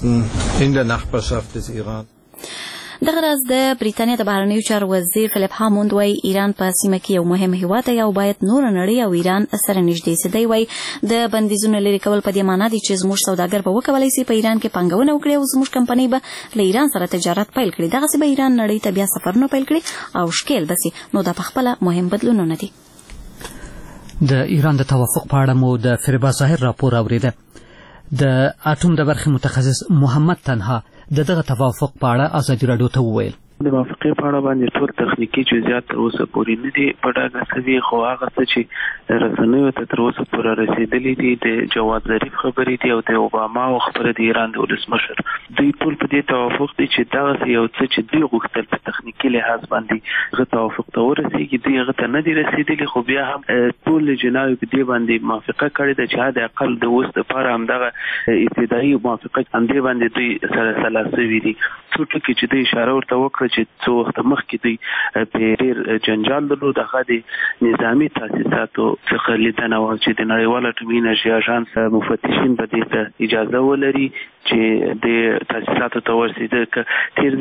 دغه راز د بریتانیا د بهرنیو چارو وزیر فلیپ هاموند وایي ایران په سیمه کې یو مهم هیواد دی او باید نوره نړۍ او ایران سره نږدې سي. دی وایي د بندیزونو لرې کول په دې معنا دی چې زموږ سوداګر به وکولی سي په ایران کې پانګونه وکړي او زموږ کمپنۍ به له ایران سره تجارت پیل کړي. دغسې به ایران نړۍ ته بیا سفرونه پیل کړي او ښکیل به سي. نو دا پخپله مهم بدلونونه دي. د ایران د توافق په اړه مو د فریبا ظاهر راپور اورېده. د اټوم د برخې متخصص محمد تنها د دغه توافق په اړه ازادي راډیو ته وویل د موافقې په اړه باندې ټول تخنیکي جزئیات تر اوسه پورې نه دي په ډاګه شوي، خو هغه څه چې رسنیو ته تر اوسه پورې رسېدلي دي د جواد ظریف خبرې دي او د اوباما او خبره د ایران د ولسمشر. دوی ټول په دې توافق دي چې دغسې یو څه چې دوی غوښتل په تخنیکي لحاظ باندې هغه توافق ته ورسېږي دوی هغه ته نه دي رسېدلي، خو بیا هم ټول جناوې په دې باندې موافقه کړې ده چې حد اقل د اوس دپاره همدغه ابتدایي موافقه همدې باندې دوی سره سلا سوي دي. څو ټکي چې دوی اشاره ورته وکړه چې څو وخته مخکې دوی په ډېر جنجال درلود هغه د نظامي تاسیساتو څخه لیدنه وه چې د نړیوال اټومي انرژي اژانس مفتشین به دې ته اجازه ولري چې د تاسیساتو ته ورسېده. که تېر ځل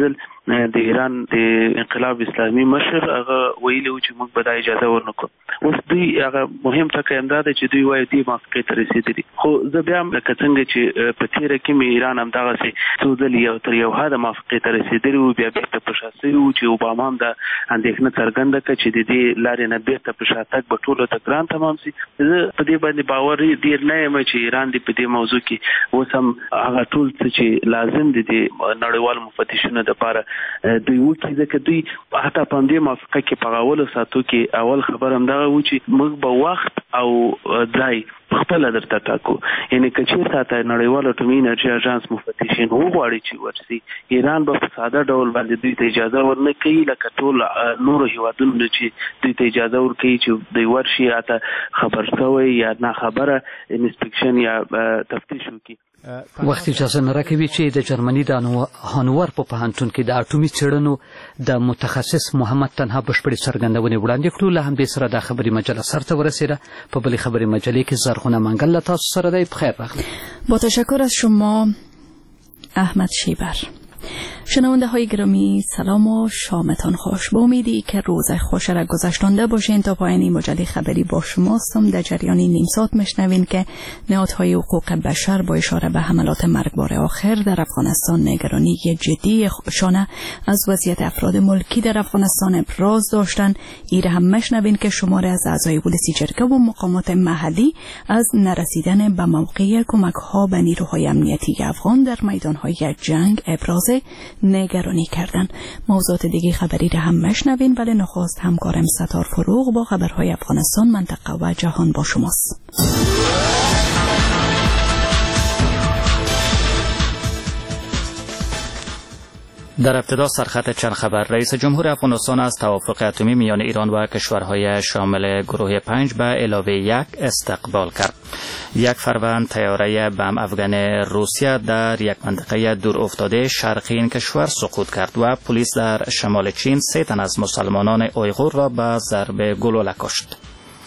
د ایران د انقلاب اسلامي مشر هغه ویلي و چې موږ به دا اجازه ورنکړو. اوس دوی هغه مهم ټکی همدا دی چې دوی وایي دې موافقې ته رسېدلي، خو زه بیا هم لکه څنګه چې په تېره کې مې ایران همدغسې څو ځلې یو تر یو حده موافقې ته رسېدلي وو، بیا بېرته په شا سوي وو چې اوباما هم دا اندېښنه څرګنده کړه چې د دې لارې نه بېرته په شا تګ به ټولو ته ګران تمام سي. زه په دې باندې باور ډېر نه یم چې ایران دې په دې موضوع کې اوس هم هغه ټول څه چې لازم دي د نړیوالو مفتشینو دپاره دوی وکړي، ځکه دوی حتی په همدې موافقه کې په اولو ساعتو کې اول خبر همدغه و چې موږ به وخت او ځای خپله درته ټاکو. یعنې که چېرته ته نړیوال اټومي انرژي اژانس مفتشین وغواړي چې ورسي، ایران به په ساده ډول باندې دوی ته اجازه ورنه کوي لکه ټول نورو هیوادونو چې دوی ته اجازه ورکوي چې دوی ورشي یا ته خبر شوی یا ناخبره انسپکشن یا تفتیش وکړي. وخت اجازه نه راکوي چې د جرمني د هانوور په پوهنتون کې د اټومي څېړنو د متخصص محمد تنها بشپړې څرګندونې وړاندې کړو. له همدې سره دا خبري مجله سرته ورسېده. په بلې خبري مجلې کې زرغونه منګل له تاسو سره دی. بخیر راغلی. با تشکر از شما احمد شیبر. شنونده های گرامی سلام و شامتان خوش. با امیدی که روز خوش را گذشتانده باشین تا پایان مجله خبری با شماستم. در جریان نیم ساعت میشنوین که نهادهای حقوق بشر با اشاره به حملات مرگبار آخر در افغانستان نگرانی جدی خودشانه از وضعیت افراد ملکی در افغانستان ابراز داشتن. ایره هم میشنوین که شماره از اعضای ولسی جرگه و مقامات محلی از نرسیدن به موقع کمک ها به نیروهای امنیتی افغان در میدان های جنگ ابراز نگرانی کردن. موضوعات دیگه خبری را هم مشنوین، ولی نخست همکارم ستار فروغ با خبرهای افغانستان، منطقه و جهان با شماست. در ابتدا سرخط چند خبر. رئیس جمهور افغانستان از توافق اتمی میان ایران و کشورهای شامل گروه پنج به علاوه یک استقبال کرد. یک فروند طیاره بم افغان روسیه در یک منطقه دور افتاده شرقی این کشور سقوط کرد و پلیس در شمال چین سه تن از مسلمانان اویغور را به ضرب گلوله کشت.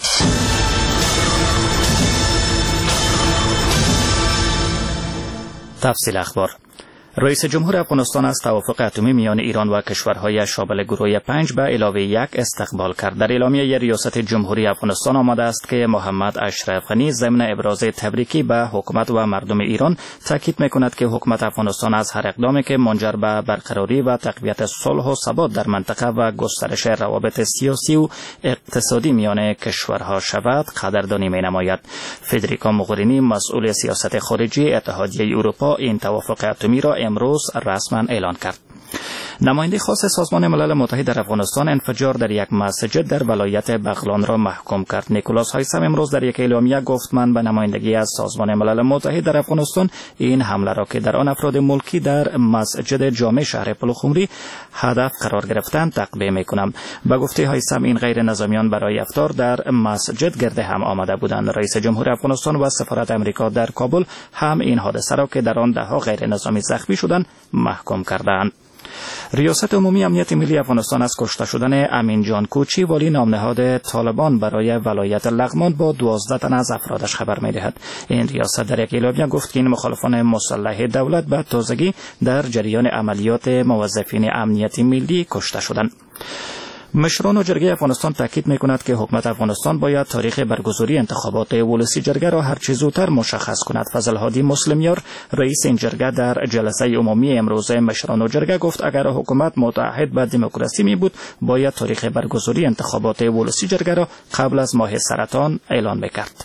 تفصیل اخبار. رئیس جمهور افغانستان از توافق اتمی میان ایران و کشورهای شامل گروه پنج به علاوه یک استقبال کرد. در اعلامیه ریاست جمهوری افغانستان آمده است که محمد اشرف غنی ضمن ابراز تبریکی به حکومت و مردم ایران تاکید میکند که حکومت افغانستان از هر اقدامی که منجر به برقراری و تقویت صلح و ثبات در منطقه و گسترش روابط سیاسی و اقتصادی میان کشورها شود قدردانی مینماید. فدریکا موغرینی مسئول سیاست خارجی اتحادیه اروپا این توافق اتمی را امروز رسما اعلان کرد. نماینده خاص سازمان ملل متحد در افغانستان انفجار در یک مسجد در ولایت بغلان را محکوم کرد. نیکولاس هایسم امروز در یک اعلامیه گفت من به نمایندگی از سازمان ملل متحد در افغانستان این حمله را که در آن افراد ملکی در مسجد جامع شهر پلخمری هدف قرار گرفتند تقبیح میکنم. به گفته هایسم این غیر نظامیان برای افطار در مسجد گرد هم آمده بودند. رئیس جمهور افغانستان و سفارت امریکا در کابل هم این حادثه را که در آن دهها غیر نظامی زخمی شدند محکوم کردند. ریاست عمومی امنیت ملی افغانستان از کشته شدن امین جان کوچی والی نامنهاد طالبان برای ولایت لغمان با دوازده تن از افرادش خبر می‌دهد. این ریاست در یک اعلامیه گفت که این مخالفان مسلح دولت به تازگی در جریان عملیات موظفین امنیت ملی کشته شدند. مشران و جرگه افغانستان تاکید می‌کند که حکومت افغانستان باید تاریخ برگزاری انتخابات ولسی جرگه را هرچه زودتر مشخص کند. فضل هادی مسلمیار رئیس این جرگه در جلسه عمومی امروز مشران و جرگه گفت اگر حکومت متعهد به دموکراسی می بود باید تاریخ برگزاری انتخابات ولسی جرگه را قبل از ماه سرطان اعلان می‌کرد.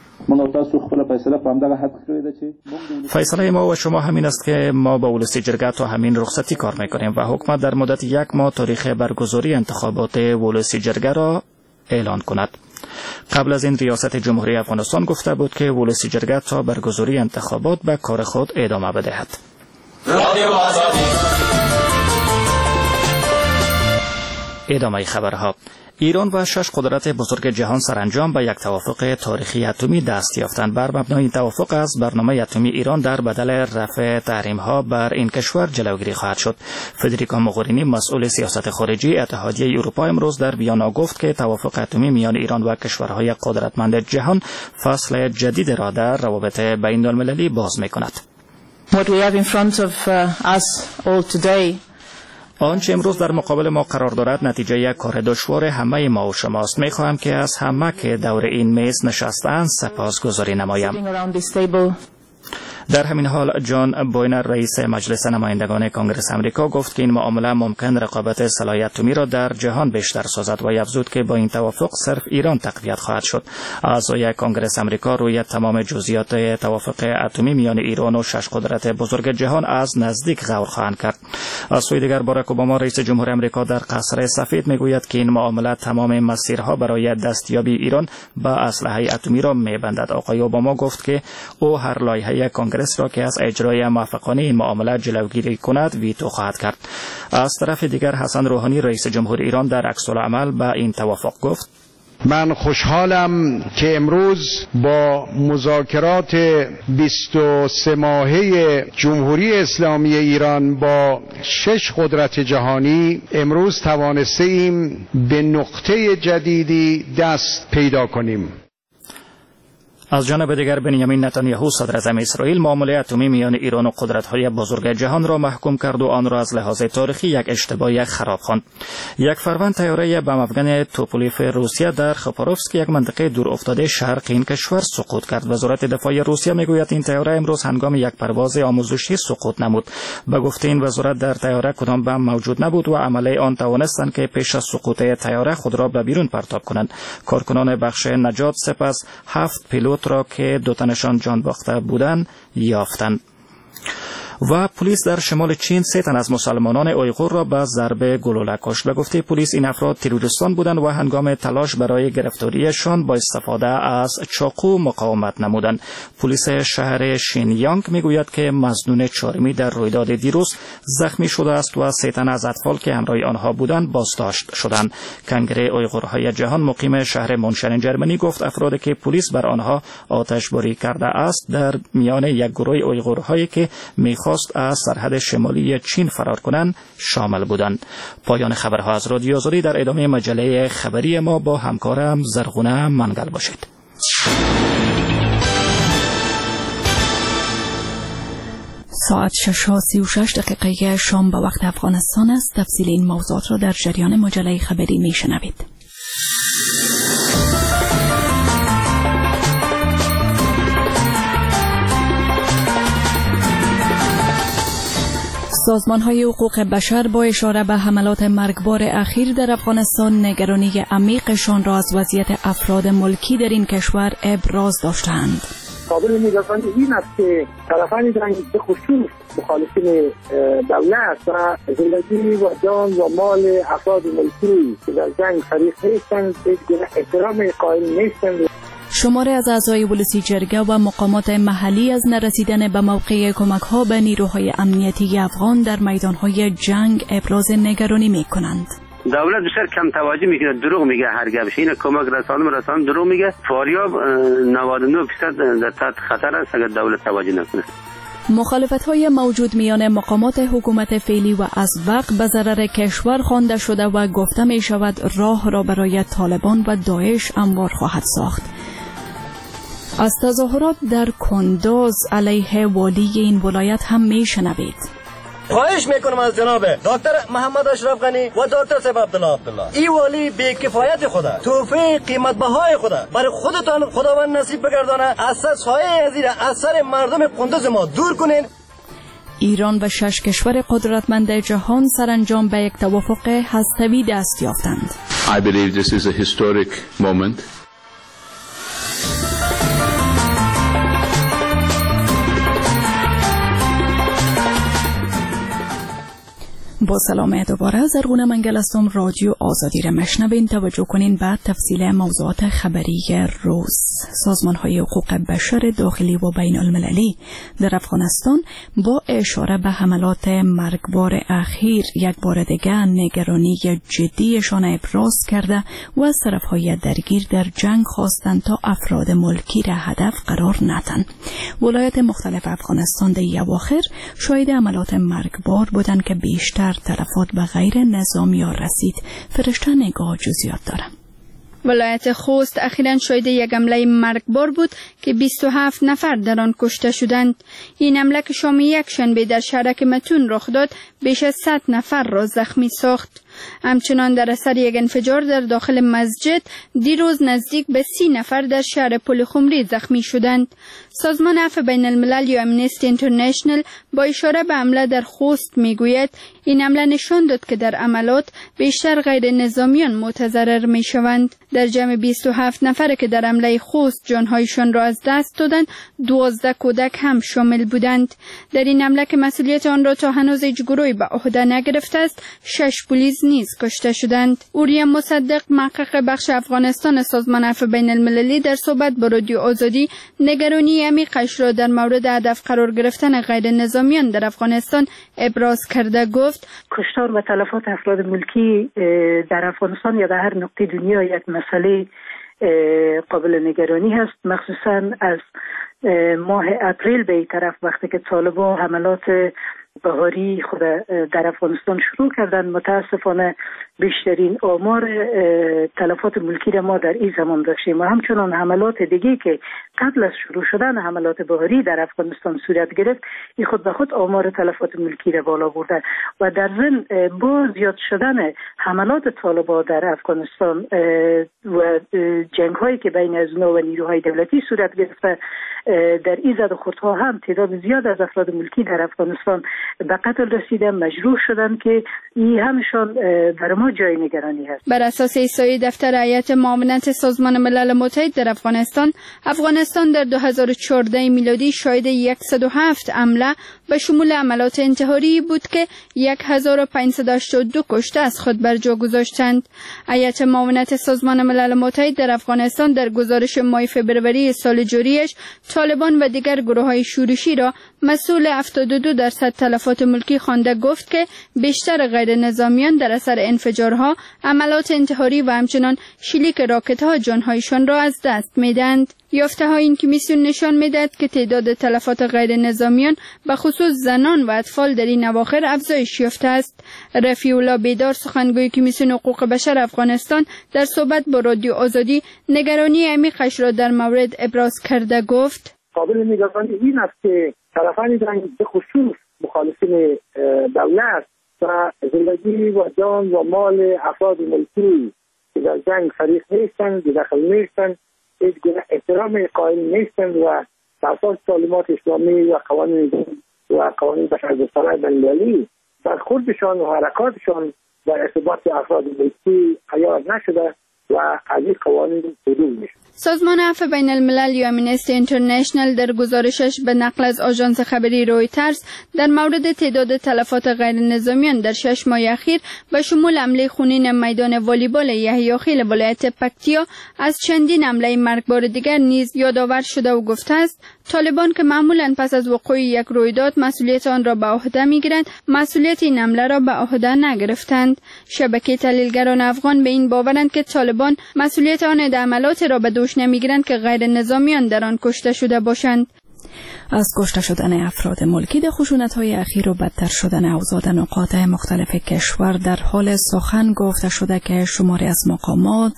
فیصله ما و شما همین است که ما با ولسی جرگه تا همین رخصتی کار میکنیم و حکومت در مدت یک ماه تاریخ برگزاری انتخابات ولسی جرگه را اعلان کند. قبل از این ریاست جمهوری افغانستان گفته بود که ولسی جرگه تا برگزاری انتخابات به کار خود ادامه بدهد. ادامه خبرها. ایران و شش قدرت بزرگ جهان سرانجام به یک توافق تاریخی اتمی دست یافتند. بر مبنای این توافق از برنامه اتمی ایران در بدل رفع تحریم‌ها بر این کشور جلوگیری خواهد شد. فدریکا موغرینی مسئول سیاست خارجی اتحادیه اروپا امروز در ویانا گفت که توافق اتمی میان ایران و کشورهای قدرتمند جهان فصل جدید را در روابط بین‌المللی باز می‌کند. What we have in front of uh, us all today آنچه امروز در مقابل ما قرار دارد نتیجه یک کار دشوار همه ما و شماست. میخواهم که از همه که دور این میز نشستند سپاسگزاری نمایم. در همین حال جان بوینر رئیس مجلس نمایندگان کنگره امریکا گفت که این معامله ممکن رقابت سلاح اتمی را در جهان بیشتر سازد و افزود که با این توافق صرف ایران تقویت خواهد شد. اعضای کنگره امریکا روی تمام جزئیات توافق اتمی میان ایران و شش قدرت بزرگ جهان از نزدیک غور خواهند کرد. از سوی دیگر باراک اوباما رئیس جمهور امریکا در قصر سفید میگوید که این معامله تمام مسیرها برای دستیابی ایران به اسلحه اتمی را میبندد. آقای اوباما گفت که او هر لایحه کنگره را که از اجرای موفقانه این معامله جلوگیری کند ویتو خواهد کرد. از طرف دیگر حسن روحانی رئیس جمهور ایران در عکس العمل به این توافق گفت: من خوشحالم که امروز با مذاکرات بیست و سه ماهه جمهوری اسلامی ایران با شش قدرت جهانی امروز توانسته ایم به نقطه جدیدی دست پیدا کنیم. از جانب دیگر بنیامین نتانیاهو صدر اعظم اسرائیل معامله اتمی میان ایران و قدرت‌های بزرگ جهان را محکوم کرد و آن را از لحاظ تاریخی یک اشتباه خراب خواند. یک فروند طیاره بم افغان توپولیف روسیه در خاپاروفسک یک منطقه دور افتاده شرق این کشور سقوط کرد. وزارت دفاع روسیه میگوید این طیاره امروز هنگام یک پرواز آموزشی سقوط نمود. به گفته این وزارت در طیاره کدام بم موجود نبود و عمله آن توانستند که پیش از سقوط طیاره خود را به بیرون پرتاب کنند. کارکنان بخش نجات سپس هفت پیلوت را که دو تنشان جان باخته بودند یافتند. و پلیس در شمال چین سه تن از مسلمانان اویغور را به ضربه گلوله کشت. به گفته پلیس این افراد تروریستان بودند و هنگام تلاش برای گرفتاریشان با استفاده از چاقو مقاومت نمودند. پلیس شهر شینیانگ میگوید که مظنون چهارمی در رویداد دیروز زخمی شده است و سه تن از اطفال که همراه آنها بودند بازداشت شدند. کنگره اویغورهای جهان مقیم شهر مونشن جرمنی گفت افرادی که پلیس بر آنها آتشباری کرده است در میان یک گروه اویغورهایی که میخواست از سرحد شمالی چین فرار کنند شامل بودند. پایان خبرها از رادیو آزادی. در ادامه مجله خبری ما با همکارم زرغونه منگل باشید. ساعت شش و سی و شش دقیقه شام به وقت افغانستان است. تفصیل این موضوعات را در جریان مجله خبری میشنوید. سازمان‌های حقوق بشر با اشاره به حملات مرگبار اخیر در افغانستان نگرانی عمیقشان را از وضعیت افراد ملکی در این کشور ابراز داشتند. قابل نگرانی این است که طرفان جنگ به خصوص مخالفین دولت و زندگی و جان و مال افراد ملکی که در جنگ فریق نیستند به احترام قائل نیستند. شماره از اعضای ولسی جرگه و مقامات محلی از نرسیدن به موقع کمک‌ها به نیروهای امنیتی افغان در میدان‌های جنگ ابراز نگرانی می‌کنند. دولت بسیار کم توجه میکنه، دروغ میگه هر گپش. این کمک رسانه رسانه دروغ میگه. فاریاب نود و نه درصد در تحت خطر است اگر دولت توجه نکنه. مخالفت‌های موجود میان مقامات حکومت فعلی و از وقت به ضرر کشور خوانده شده و گفته می شود راه را برای طالبان و داعش هموار خواهد ساخت. از تظاهرات در کندوز علیه والی این ولایت هم می شنوید. خواهش میکنم از جناب دکتر محمد اشرف غنی و دکتر صاحب عبدالله عبدالله ای والی بی کفایت خدا توفیق قیمت بهای خدا برای خودتان خداوند نصیب بگردانه. اثر سایه ازیر اثر مردم کندوز ما دور کنین. ایران و شش کشور قدرتمند جهان سرانجام به یک توافق هسته‌ای دست یافتند. I believe this is a historic moment. با سلام دوباره زرغونه منگل هستم. رادیو آزادی را مشنوین. توجه کنین بعد تفصیل موضوعات خبری روز. سازمان‌های حقوق بشر داخلی و بین المللی در افغانستان با اشاره به حملات مرگبار اخیر یک بار دیگر نگرانی جدیشان ابراز کرده و از طرف‌های درگیر در جنگ خواستند تا افراد ملکی را هدف قرار ندهند. ولایات مختلف افغانستان در اواخر شاهد حملات مرگبار بودند که بیشتر تلفات به غیر نظامی رسید. فرشته نگاه جزئیات دارم. ولایت خوست اخیراً شاهد یک حمله مرگبار بود که بیست و هفت نفر در آن کشته شدند. این حمله که شام یک شنبه در شهرک متون رخ داد بیش از صد نفر را زخمی ساخت. همچنان در اثر یک انفجار در داخل مسجد دیروز نزدیک به سی نفر در شهر پلخمری زخمی شدند. سازمان عفو بین الملل یا امنستی اینترنشنل با اشاره به حمله در خوست میگوید این حمله نشان داد که در عملات بیشتر غیر نظامیان متضرر می شوند. در جمع بیست و هفت نفر که در حمله خوست جانهایشان را از دست دادند، دوازده کودک هم شامل بودند. در این حمله که مسئولیت آن را تا هنوز هیچ گروهی به عهده نگرفته است، شش پلیس نیز کشته شدند. اوریم مصدق محقق بخش افغانستان سازمان عفو بین المللی در صحبت با رادیو آزادی نگرانی عمیقش را در مورد هدف قرار گرفتن غیر نظامیان در افغانستان ابراز کرده گفت: کشتار و تلفات افراد ملکی در افغانستان یا در هر نقطه دنیا یک مسئله قابل نگرانی هست، مخصوصا از ماه اپریل به این طرف وقتی که طالبان حملات بهاری خود در افغانستان شروع کردن. متاسفانه بیشترین آمار تلفات ملکی را ما در این زمان داشتیم و همچنان حملات دیگه که قبل از شروع شدن حملات بهاری در افغانستان صورت گرفت، این خود به خود آمار تلفات ملکی را بالا برده و در ضمن با زیاد شدن حملات طالبان در افغانستان و جنگ هایی که بین از اونا و نیروهای دولتی صورت گرفته، در این زد و خوردها هم تعداد زیاد از افراد ملکی در افغانستان به قتل رسیدن، مجروح شدن که این همشان برای ما جای نگرانی هست. بر اساس احصای دفتر هیئت معاونت سازمان ملل متحد در افغانستان، افغانستان در دو هزار و چهارده میلادی شاهد صد و هفت حمله به شمول عملات انتحاری بود که هزار و پانصد و هشتاد و دو کشته از خود بر جا گذاشتند. هیئت معاونت سازمان ملل متحد در افغانستان در گزارش ماه فبروری سال جاریش طالبان و دیگر گروه‌های شورشی را مسئول هفتاد و دو درصد تلفات ملکی خوانده گفت که بیشتر غیر نظامیان در اثر انفجارها، عملات انتحاری و همچنان شلیک راکت‌ها جانهایشان را از دست می‌دهند. یافته ها این کمیسیون نشان می‌دهد که تعداد تلفات غیر نظامیان به خصوص زنان و اطفال در این اواخر افزایش یافته است. رفیع الله بیدار سخنگوی کمیسیون حقوق بشر افغانستان در صحبت با رادیو آزادی نگرانی عمیقش را در مورد ابراز کرده گفت: قابل نگرانی این است که طرفان جنگ به خصوص مخالفین دولت و زندگی و جان و مال افراد ملکی که در جنگ فریق نیستند، دخل نیستند، هیچ گونه احترام قائل نیستند و بر اساس تعلیمات اسلامی و قوانین و قوانین بشردوستانه بین‌المللی برخوردشان و حرکاتشان در ارتباط افراد ملکی عیار نشده و از این قوانین صدور میشه. سازمان عفو بین الملل یا امنستی اینترنشنل در گزارشش به نقل از آژانس خبری رویترز در مورد تعداد تلفات غیر نظامیان در شش ماه اخیر به شمول حمله خونین میدان والیبال یحیی ولایت پکتیا از چندین حمله مرگبار دیگر نیز یادآور شده و گفته است طالبان که معمولا پس از وقوع یک رویداد مسئولیت آن را به عهده میگیرند، مسئولیت این حمله را به عهده نگرفتند. شبکه تحلیلگران افغان به این باورند که طالبان مسئولیت آن عملات را به دوش نمیگیرند که غیر نظامیان در آن کشته شده باشند. از کشته شدن افراد ملکی در خشونت‌های اخیر و بدتر شدن اوضاع نقاط مختلف کشور در حال سخن گفته شده که شماری از مقامات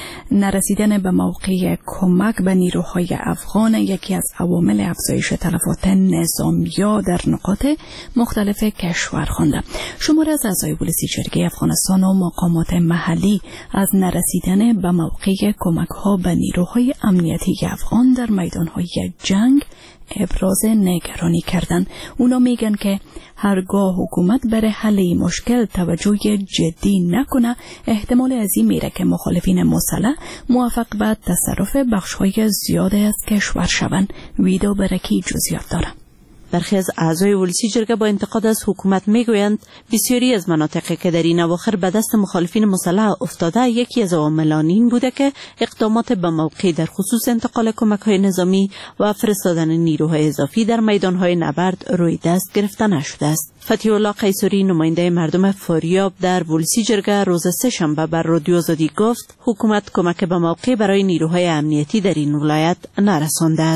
نرسیدن به موقع کمک به نیروهای افغان یکی از عوامل افزایش تلفات نظامیا در نقاط مختلف کشور خوانده. شماری از اعضای پلیس جرگه افغانستان و مقامات محلی از نرسیدن به موقع کمک‌ها به نیروهای امنیتی افغان در میدان‌های جنگ ابراز نگرانی کردن. اونا میگن که هرگاه حکومت برای حل این مشکل توجه جدی نکنه، احتمال از این میره که مخالفین مسلح موفق به تصرف بخش‌های زیاد از کشور شوند. ویدو برکی جزئیات داره. برخی از اعضای ولسی جرگه با انتقاد از حکومت میگویند بسیاری از مناطقی که در این اواخر به دست مخالفین مسلح افتاده یکی از عواملان این بوده که اقدامات به موقع در خصوص انتقال کمک‌های نظامی و فرستادن نیروهای اضافی در میدان‌های نبرد روی دست گرفته نشده است. فتحی الله قیصری نماینده مردم فاریاب در ولسی جرگه روز سه شنبه بر رادیو آزادی گفت حکومت کمک به موقع برای نیروهای امنیتی در این ولایت نرسانده است.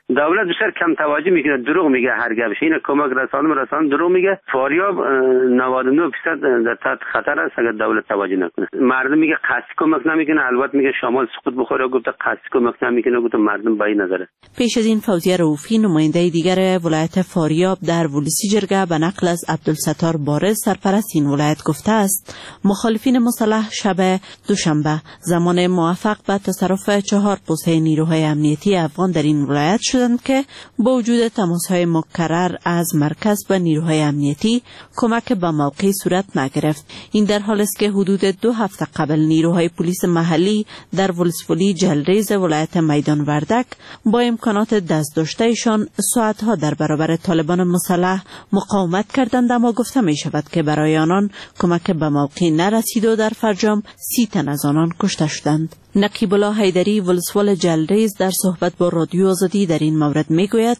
دولت بیشتر کم توجه میکنه، دروغ میگه هر گپش. این کمک رسانم رسان دروغ میگه. فاریاب نود و نه درصد در تحت خطر است اگر دولت توجه نکنه. مردم میگه قصدی کمک نمیکنه، البته میگه شمال سقوط بخوره، گفته قصدی کمک نمیکنه، گفته مردم با این نظره. پیش از این فوزیه رؤوفی نماینده دیگر ولایت فاریاب در ولسی جرگه به نقل از عبدالستار بارز سرپرست این ولایت گفته است مخالفین مسلح شب دوشنبه زمان موفق به تصرف چهار پوسته نیروهای امنیتی افغان در این ولایت شدند که با وجود تماس‌های مکرر از مرکز به نیروهای امنیتی کمک به موقع صورت نگرفت. این در حالی است که حدود دو هفته قبل نیروهای پلیس محلی در ولسوالی جلریز ولایت میدان وردک با امکانات دست داشتهشان ساعتها در برابر طالبان مسلح مقاومت کردند، اما گفته می شود که برای آنان کمک به موقع نرسید و در فرجام سی تن از آنان کشته شدند. نقیب الله حیدری ولسوال جلریز در صحبت با رادیو آزادی در این مورد می گوید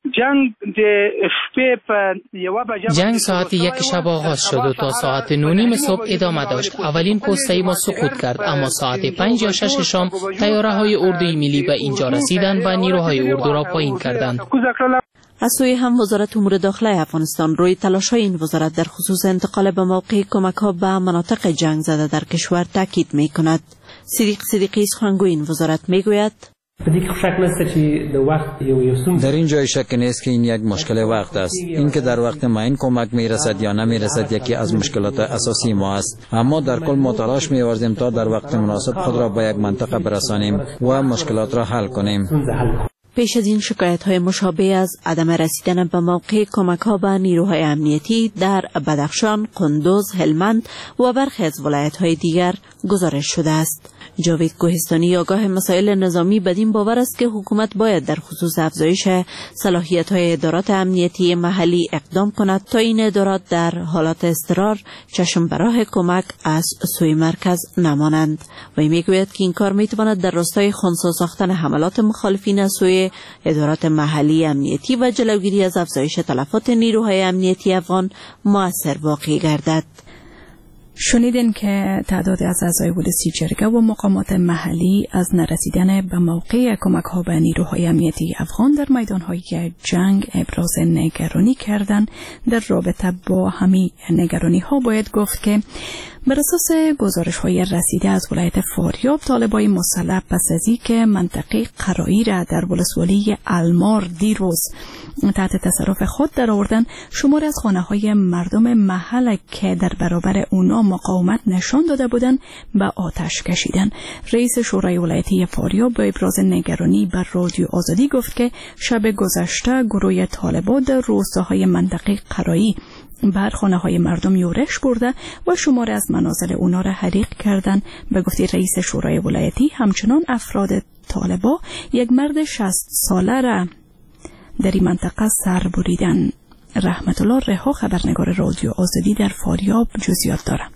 جنگ ساعت یک شب آغاز شد و تا ساعت نونیم صبح ادامه داشت. اولین پوسته ما سقوط کرد، اما ساعت پنج یا شش شام تیاره های اردوی ملی به اینجا رسیدند و نیروهای اردو را پایین کردند. از سوی هم وزارت امور داخله افغانستان روی تلاش‌های این وزارت در خصوص انتقال به موقع کمک‌ها به مناطق جنگ زده در کشور تاکید می‌کند. صدیق صدیقی سخنگوی این وزارت می‌گوید در این جای شک نیست که این یک مشکل وقت است. اینکه در وقت معین کمک میرسد یا نمیرسد یکی از مشکلات اساسی ما است، اما در کل ما تلاش می‌ورزیم تا در وقت مناسب خود را به یک منطقه برسانیم و مشکلات را حل کنیم. پیش از این شکایت‌های مشابه از عدم رسیدن به موقع کمک‌ها به نیروهای امنیتی در بدخشان، قندوز، هلمند و برخی از ولایت‌های دیگر گزارش شده است. جاوید کوهستانی آگاه مسائل نظامی بدین باور است که حکومت باید در خصوص افزایش صلاحیت‌های ادارات امنیتی محلی اقدام کند تا این ادارات در حالات اضطرار چشم به راه کمک از سوی مرکز نمانند. و میگوید که این کار میتواند در راستای خنثی ساختن حملات مخالفین از سوی ادارات محلی امنیتی و جلوگیری از افزایش تلفات نیروهای امنیتی افغان مؤثر واقع گردد. شنیدین که تعداد از اعضای ولسی جرگه و مقامات محلی از نرسیدن به موقع کمک ها به نیروهای امنیتی افغان در میدان های جنگ ابراز نگرانی کردند. در رابطه با همین نگرانی ها باید گفت که بر اساس گزارش های رسیده از ولایت فاریاب، طالبای مسلح پس از اینکه منطقه قرایی را در ولسوالی المار دیروز تحت تصرف خود درآوردند، شمار از خانه های مردم محل که در برابر اونا مقاومت نشان داده بودند به آتش کشیدند. رئیس شورای ولایتی فاریاب با ابراز نگرانی بر رادیو آزادی گفت که شب گذشته گروه طالبان در روستاهای منطقه قرایی بر خانه های مردم یورش برده و شمار از منازل اونا را حریق کردند. به گفته رئیس شورای ولایتی، همچنان افراد طالبا یک مرد شصت ساله را در این منطقه سر بریدن. رحمت الله رها، خبرنگار رادیو آزادی در فاریاب، جزئیات دارد.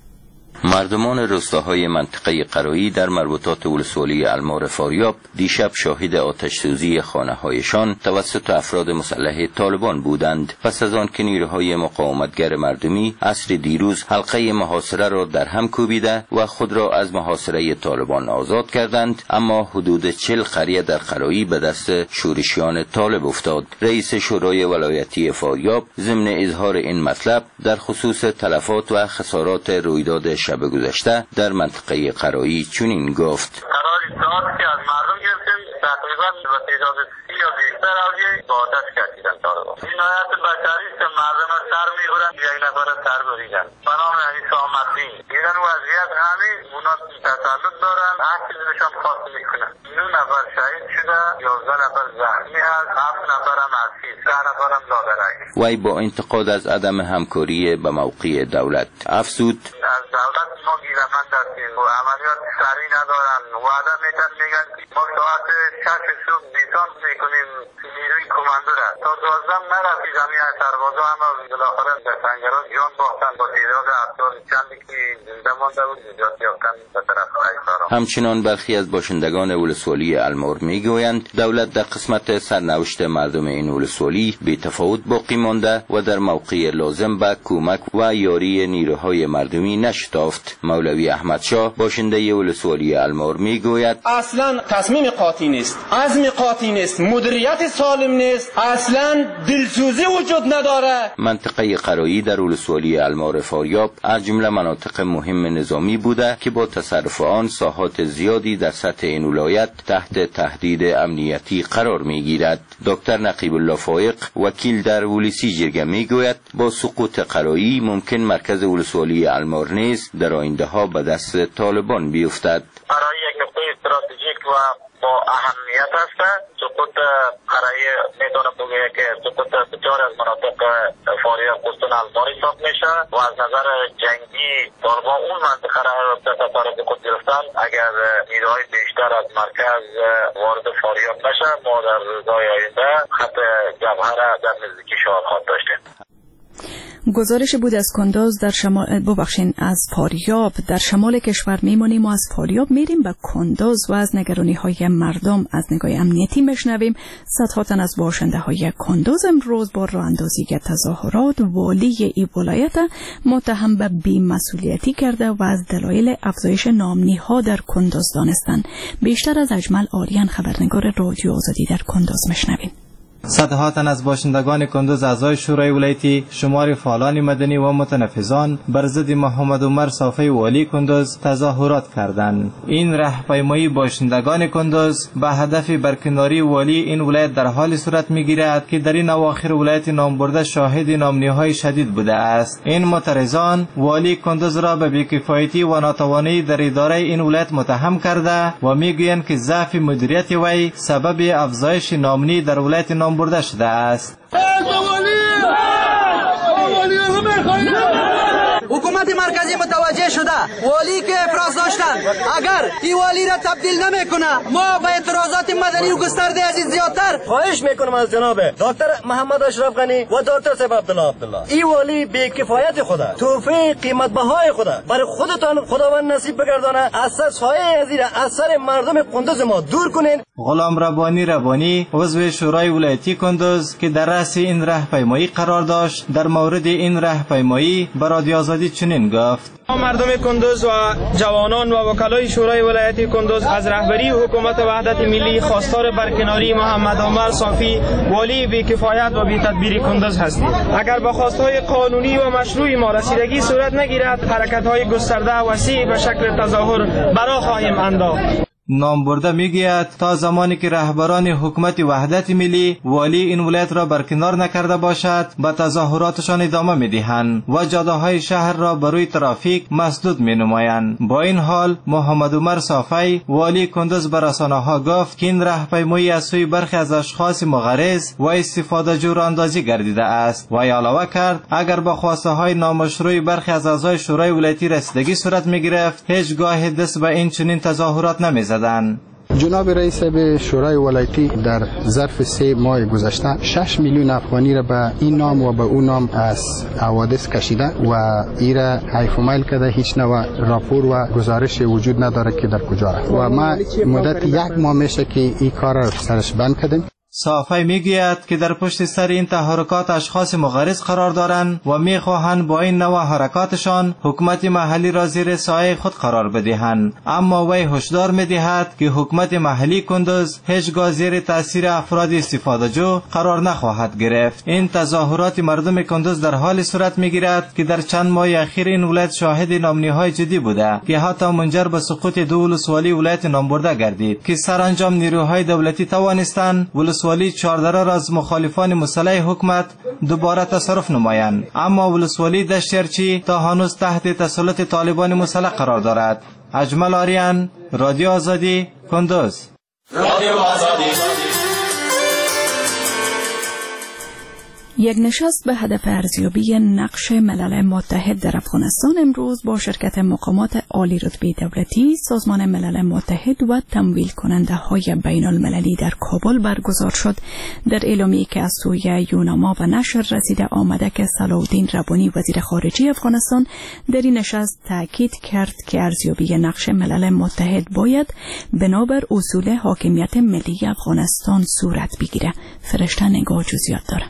مردمان روستاهای منطقه قرایی در مربوطات ولسوالی المار فاریاب دیشب شاهد آتش سوزی خانه‌هایشان توسط افراد مسلح طالبان بودند، پس از آن که نیروهای مقاومتگر مردمی عصر دیروز حلقه محاصره را در هم کوبیده و خود را از محاصره طالبان آزاد کردند، اما حدود چهل قریه در قرایی به دست شورشیان طالب افتاد. رئیس شورای ولایتی فاریاب ضمن اظهار این مطلب در خصوص تلفات و خسارات رویداد شب گذشته در منطقه قرایی چنین گفت: قرار اطلاعات که از مردم گرفتیم تقریبا به تعداد سی یا بیشتر اولیه با آتش کشیدن طالبان. جنایت بشری است، مردم سر میبرند، یک نفر سر بریدن به نام حسام الدین. دیدن وضعیت همین اونا تسلط دارن، هر چیزی بهشان خواست میکنن. نه نفر شهید شده، یازده نفر زخمی هست، هفت نفر هم اسیر، سه نفر هم لاغرک. وی با انتقاد از عدم همکاری به موقع دولت افزود: از دولت ما گیرمند هستیم و عملیات سریع ندارن، وعده میتن میگن ما ساعت شش صبح دیسانت میکنیم نیروی کماندو را، تا دوازده نرسید همین سربازا هم بالاخره در سنگران جان باختن با تعداد افراد چندی که زنده مانده بود نجات یافتن به طرف ایسارا. همچنان برخی از باشندگان ولسوالی المار میگویند دولت در قسمت سرنوشت مردم این ولسوالی بی تفاوت باقی مانده و در موقع لازم به کمک و یاری نیروهای مردمی نشتافت. مولوی احمد شاه باشنده ولسوالی المار میگوید اصلا تصمیم قاطی نیست، عزم قاطی نیست، مدیریت سالم نیست، اصلا دلسوزی وجود نداره. منطقه قرایی در ولسوالی المار فاریاب از جمله مناطق مهم نظامی بوده که با تصرف آن ساحات زیادی در سطح این ولایت تحت تهدید امنیتی قرار میگیرد. دکتر نقیب الله فایق وکیل در ولسی جرگه میگوید با سقوط قرایی ممکن مرکز ولسوالی المار نیز در آینده ها به دست طالبان بیفتد. قرایی یک نقطه استراتژیک و با اهمیت است. سقوط قرایی میتونه بگه که سقوط بسیار از مناطق فاریاب قسطن المار حساب میشه و از نظر جنگی طالبان اون منطقه را تحت تسلط خود گرفتن. اگر نیروهای بیشتر از مرکز وارد فاریاب نشه ما در روزهای آینده خط جبهه را در نزدیکی شهر خواهد داشتیم. گزارش بود از کندوز در شمال ببخشین از فاریاب در شمال کشور میمونیم و از فاریاب میریم به کندوز و از نگرانی های مردم از نگاه امنیتی میشنویم. صدها تن از باشنده های کندوز امروز با راه اندازی تظاهرات والی این ولایت متهم به بی‌مسئولیتی کرده و از دلایل افزایش نامنی ها در کندوز دانستند. بیشتر از اجمل آریان خبرنگار رادیو آزادی در کندوز میشنویم. صدها تن از باشندگان کندوز اعضای شورای ولایتی، شمار فعالان مدنی و متنفذان بر ضد محمد عمر صافی والی کندوز تظاهرات کردند. این راهپیمایی باشندگان کندوز به هدف برکناری والی این ولایت در حال صورت میگیرد که در این اواخر ولایت نامبرده شاهد نامنی‌های شدید بوده است. این معترضان والی کندوز را به بی‌کفایتی و ناتوانی در اداره این ولایت متهم کرده و میگویند که ضعف مدیریت وی سبب افزایش نامنی در ولایت نامبرده شده است. حکومت مرکزی متوجه شده والی که افراز داشتن اگر این والی را تبدیل نمیکنه ما به اعتراضات مدنی و گسترده از این زیادتر خواهش میکنم از جناب دکتر محمد اشرف غنی و دکتر سیف عبدالله عبدالله این والی به کفایت خود توفیق قیمت بهای خود برای خودتان خداوند نصیب بگردانه اثر سایه از این اثر مردم کندوز ما دور کنین. غلام ربانی ربانی عضو شورای ولایتی کندوز که در رأس این راهپیمایی قرار داشت در مورد این راهپیمایی به رادیو آزادی چنین گفت: مردم کندوز و جوانان و وکلای شورای ولایتی کندوز از رهبری حکومت وحدت ملی خواستار برکناری محمد عمر صافی والی بی‌کفایت و بی‌تدبیر کندوز هستیم. اگر به خواستهای قانونی و مشروع ما رسیدگی صورت نگیرد حرکت‌های گسترده وسیع به شکل تظاهر برا خواهیم انداخت. نامبرده میگوید تا زمانی که رهبران حکومت وحدت ملی والی این ولایت را برکنار نکرده باشد به تظاهراتشان ادامه میدهند و جاده‌های شهر را بروی ترافیک مسدود مینمایند. با این حال محمد عمر صافی والی کندوز به رسانه‌ها گفت که این راهپیمایی از سوی برخی از اشخاص مغرض و استفاده جور اندازی گردیده است و علاوه کرد اگر به خواسته های نامشروع برخی از اعضای شورای ولایتی رسیدگی صورت میگرفت هیچگاه دست به این چنین تظاهرات نمیزد. جناب رئیس به شورای ولایتی در ظرف سه ماه گذشته شش میلیون افغانی را به این نام و به اون نام از حوادث کشیده و ایره حیف و میل کرده. هیچ نوع راپور و گزارش وجود نداره که در کجا رفت و ما مدت یک ماه میشه که این کار را سرش بند کردیم. صافی میگوید که در پشت سر این تحرکات اشخاص مغرض قرار دارند و میخواهند با این نوع حرکاتشان حکومت محلی را زیر سایه خود قرار بدهند، اما وی هشدار میدهد که حکومت محلی کندوز هیچگاه زیر تاثیر افراد استفاده جو قرار نخواهد گرفت. این تظاهرات مردم کندوز در حال صورت میگیرد که در چند ماه اخیر این ولایت شاهد نامنی‌های جدی بوده که حتی منجر به سقوط دو ولسوالی ولایت نامبرده گردید که سرانجام نیروهای دولتی توانستند ولسوالی چهارده را از مخالفان مسلح حکومت دوباره تصرف نمایند، اما ولسوالی دشترچی تا هنوز تحت تسلط طالبان مسلح قرار دارد. اجمل آریان، رادیو آزادی، کندوز. رادیو آزادی. یک نشست به هدف ارزیابی نقش ملل متحد در افغانستان امروز با شرکت مقامات عالی رتبه دولتی، سازمان ملل متحد و تمویل کننده های بین المللی در کابل برگزار شد. در اعلامیه‌ای که از سوی یوناما و نشر رسیده آمده که صلاح الدین ربانی وزیر خارجه افغانستان در این نشست تاکید کرد که ارزیابی نقش ملل متحد باید بنابر اصول حاکمیت ملی افغانستان صورت بگیره. فرشته نگاه جزئیات داره.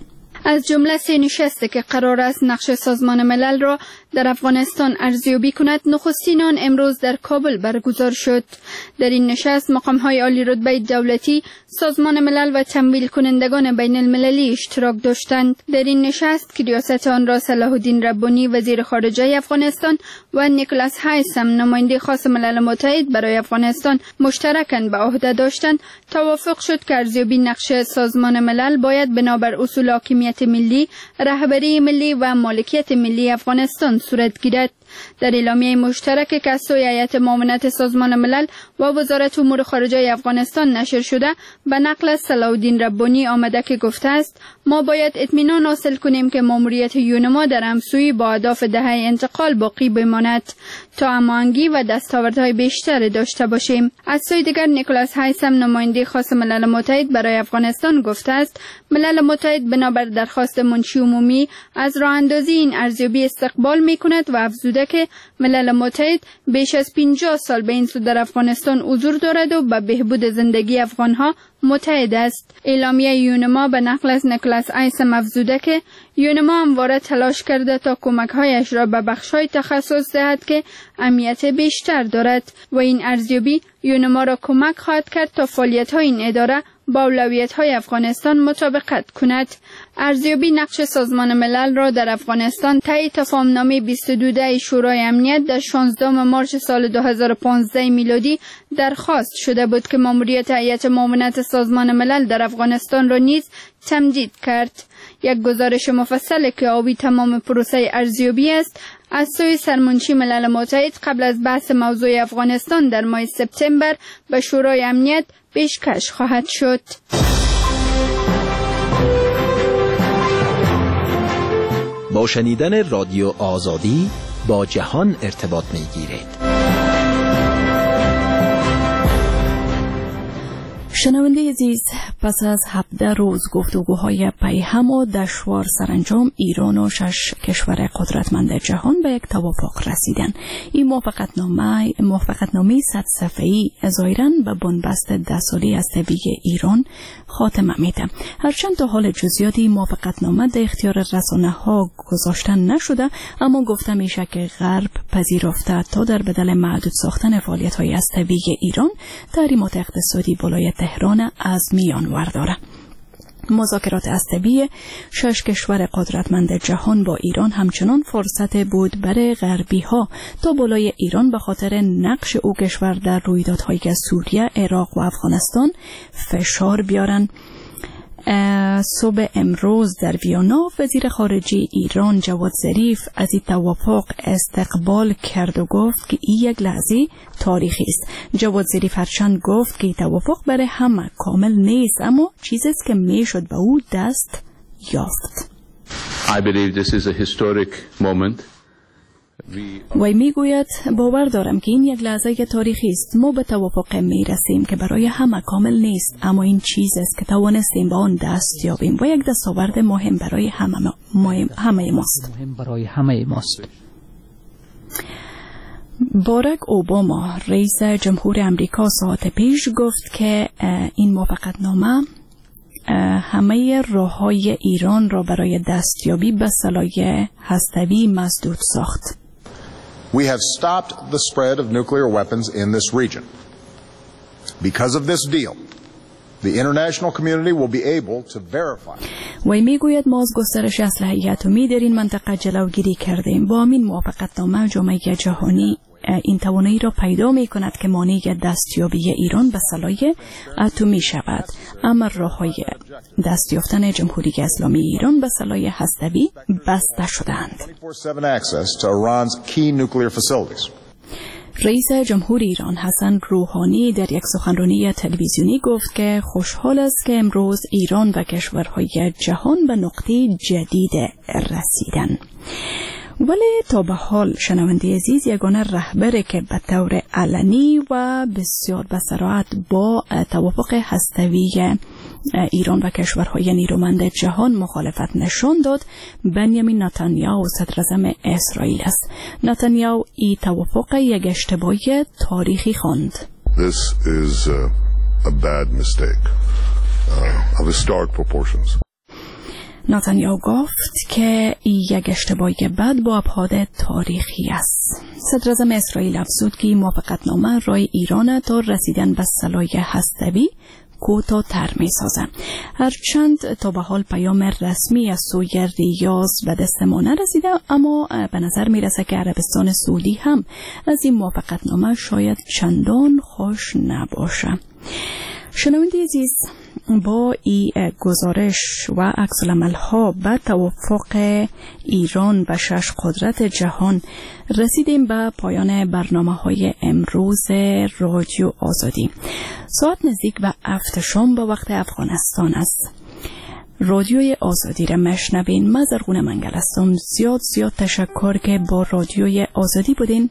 از جمله سه نشستی که قرار است نقش سازمان ملل را در افغانستان ارزیابی کند، نخستین آن امروز در کابل برگزار شد. در این نشست مقام‌های عالی رتبه دولتی، سازمان ملل و تمویل کنندگان بین المللی اشتراک داشتند. در این نشست که ریاست آن را صلاح الدین ربانی وزیر خارجه افغانستان و نیکلاس هایسم نماینده خاص ملل متحد برای افغانستان مشترکاً به عهده داشتند، توافق شد که ارزیابی نقش سازمان ملل باید بنابر اصول حاکمیت ملی، رهبری ملی و مالکیت ملی افغانستان صورت گیرد. در اعلامیه مشترک که از سوی هیئت معاونت سازمان ملل و وزارت امور خارجه افغانستان نشر شده، به نقل از صلاح الدین ربانی آمده که گفته است: ما باید اطمینان حاصل کنیم که ماموریت یونما در همسویی با اهداف دهه انتقال باقی بماند تا هماهنگی و دستاوردهای بیشتر داشته باشیم. از سوی دیگر نیکلاس هایسم نماینده خاص ملل متحد برای افغانستان گفته است: ملل متحد بنابر درخواست منشی عمومی از راه اندازی این ارزیابی استقبال می کند و افزوده که ملل متحد بیش از پنجاه سال به این سو در افغانستان حضور دارد و به بهبود زندگی افغانها متحد است. اعلامیه یونما به نقل از نیکلاس هایسم افزوده که یونما همواره تلاش کرده تا کمک‌هایش را به بخش‌های تخصص دهد که اهمیت بیشتر دارد و این ارزیابی یونما را کمک خواهد کرد تا فعالیت‌های این اداره با اولویت‌های افغانستان مطابقت کند. ارزیابی نقش سازمان ملل را در افغانستان طی تفاهم‌نامه بیست و دو دی شورای امنیت در شانزدهم مارس سال دو هزار و پانزده میلادی درخواست شده بود که ماموریت هیئت معاونت سازمان ملل در افغانستان را نیز تمدید کرد. یک گزارش مفصل که حاوی تمام پروسه ارزیابی است از سوی سرمنشی ملل متحد قبل از بحث موضوع افغانستان در ماه سپتامبر به شورای امنیت پیشکش خواهد شد. با شنیدن رادیو آزادی با جهان ارتباط می‌گیرید. شنونده عزیز، پس از هفده روز گفتگوهای پیهم و دشوار سرانجام، ایران و شش کشور قدرتمند جهان به یک توافق رسیدند. این موافقتنامه موافقتنامه صد صفحه‌ای ظاهراً به بنبست ده ساله هسته‌ای ایران خاتمه میده. هرچند تا حال جزئیات این موافقتنامه در اختیار رسانه‌ها گذاشته نشده، اما گفته میشه که غرب پذیرفته تا در بدل محدود ساختن فعالیت‌های هسته‌ای ایران، تحریمات اقتصادی بالای تهران از میان ورداره. مذاکرات هسته‌ای شش کشور قدرتمند جهان با ایران همچنان فرصت بود برای غربی ها تا بالای ایران به خاطر نقش او کشور در رویدادهای سوریه، عراق و افغانستان فشار بیارن. صبح امروز در ویانا وزیر خارجه ایران جواد ظریف از این توافق استقبال کرد و گفت که این یک لحظه تاریخی است. جواد ظریف هرچند گفت که این توافق برای همه کامل نیست، اما چیزی است که میشد به او دست یافت. I believe this is a historic moment. وی میگوید باور دارم که این یک لحظه تاریخی است. ما به توافق میرسیم که برای همه کامل نیست، اما این چیز است که توانستیم به آن دست یابیم و یک دستاورد مهم برای همه مهم همه ماست. مهم برای همه ماست. باراک اوباما رئیس جمهور امریکا ساعت پیش گفت که این موافقتنامه همه راه‌های ایران را برای دستیابی به سلاح هسته‌ای مسدود ساخت. We have stopped the spread of nuclear weapons in this region. Because of this deal, the international community will be able to verify. وی میگوید ما از گسترش اسلحه اتمی در این منطقه جلوگیری کردیم. با این موافقتنامه جامعه جهانی این توانایی را پیدا می کند که مانع دستیابی ایران به سلاح اتمی شود. اما راه‌های دست یافتن جمهوری اسلامی ایران به سلاح هسته‌ای بسته شدند. رئیس جمهور ایران حسن روحانی در یک سخنرانی تلویزیونی گفت که خوشحال است که امروز ایران و کشورهای جهان به نقطه جدید رسیدند. ولی تا به حال شنونده عزیز، یگانه رهبری که به طور علنی و بسیار به صراحت با توافق هسته‌ای ایران و کشورهای نیرومند جهان مخالفت نشان داد، بنیامین نتانیاهو صدراعظم اسرائیل است. نتانیاهو این توافق یک اشتباهی تاریخی خواند. This is a, a bad mistake uh, of historic proportions. نتانیاهو گفت که این یک اشتباهی بد با ابعاد تاریخی است. صدر اعظم اسرائیل افزود که موافقتنامه رای ایران تا رسیدن به سلاح هسته‌ای کوتاه‌تر می‌سازد. هرچند تا به حال پیام رسمی از سوی ریاض به دست ما نرسیده، اما به نظر می‌رسد که عربستان سعودی هم از این موافقتنامه شاید چندان خوش نباشه. شنونده عزیز، با این گزارش و عکس‌العمل‌ها به توافق ایران و شش قدرت جهان رسیدیم به پایان برنامه‌های امروز رادیو آزادی. ساعت نزدیک به هفت شام به وقت افغانستان است. رادیوی آزادی را مشنوین. من زرغون منگل هستم. زیاد زیاد تشکر که با رادیوی آزادی بودین.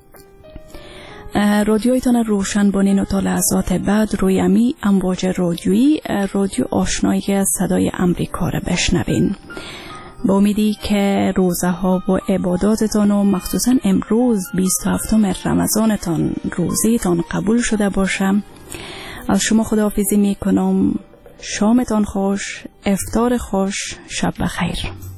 رادیویتان روشن بانین و تا لحظات بعد روی امی امواج رادیویی رادیو آشنایی صدای امریکا را بشنوین. با امیدی که روزه ها و عباداتتان و مخصوصا امروز بیست و هفتم رمضانتان روزیتان قبول شده باشم. از شما خداحافظی می کنم. شامتان خوش، افطار خوش، شب بخیر.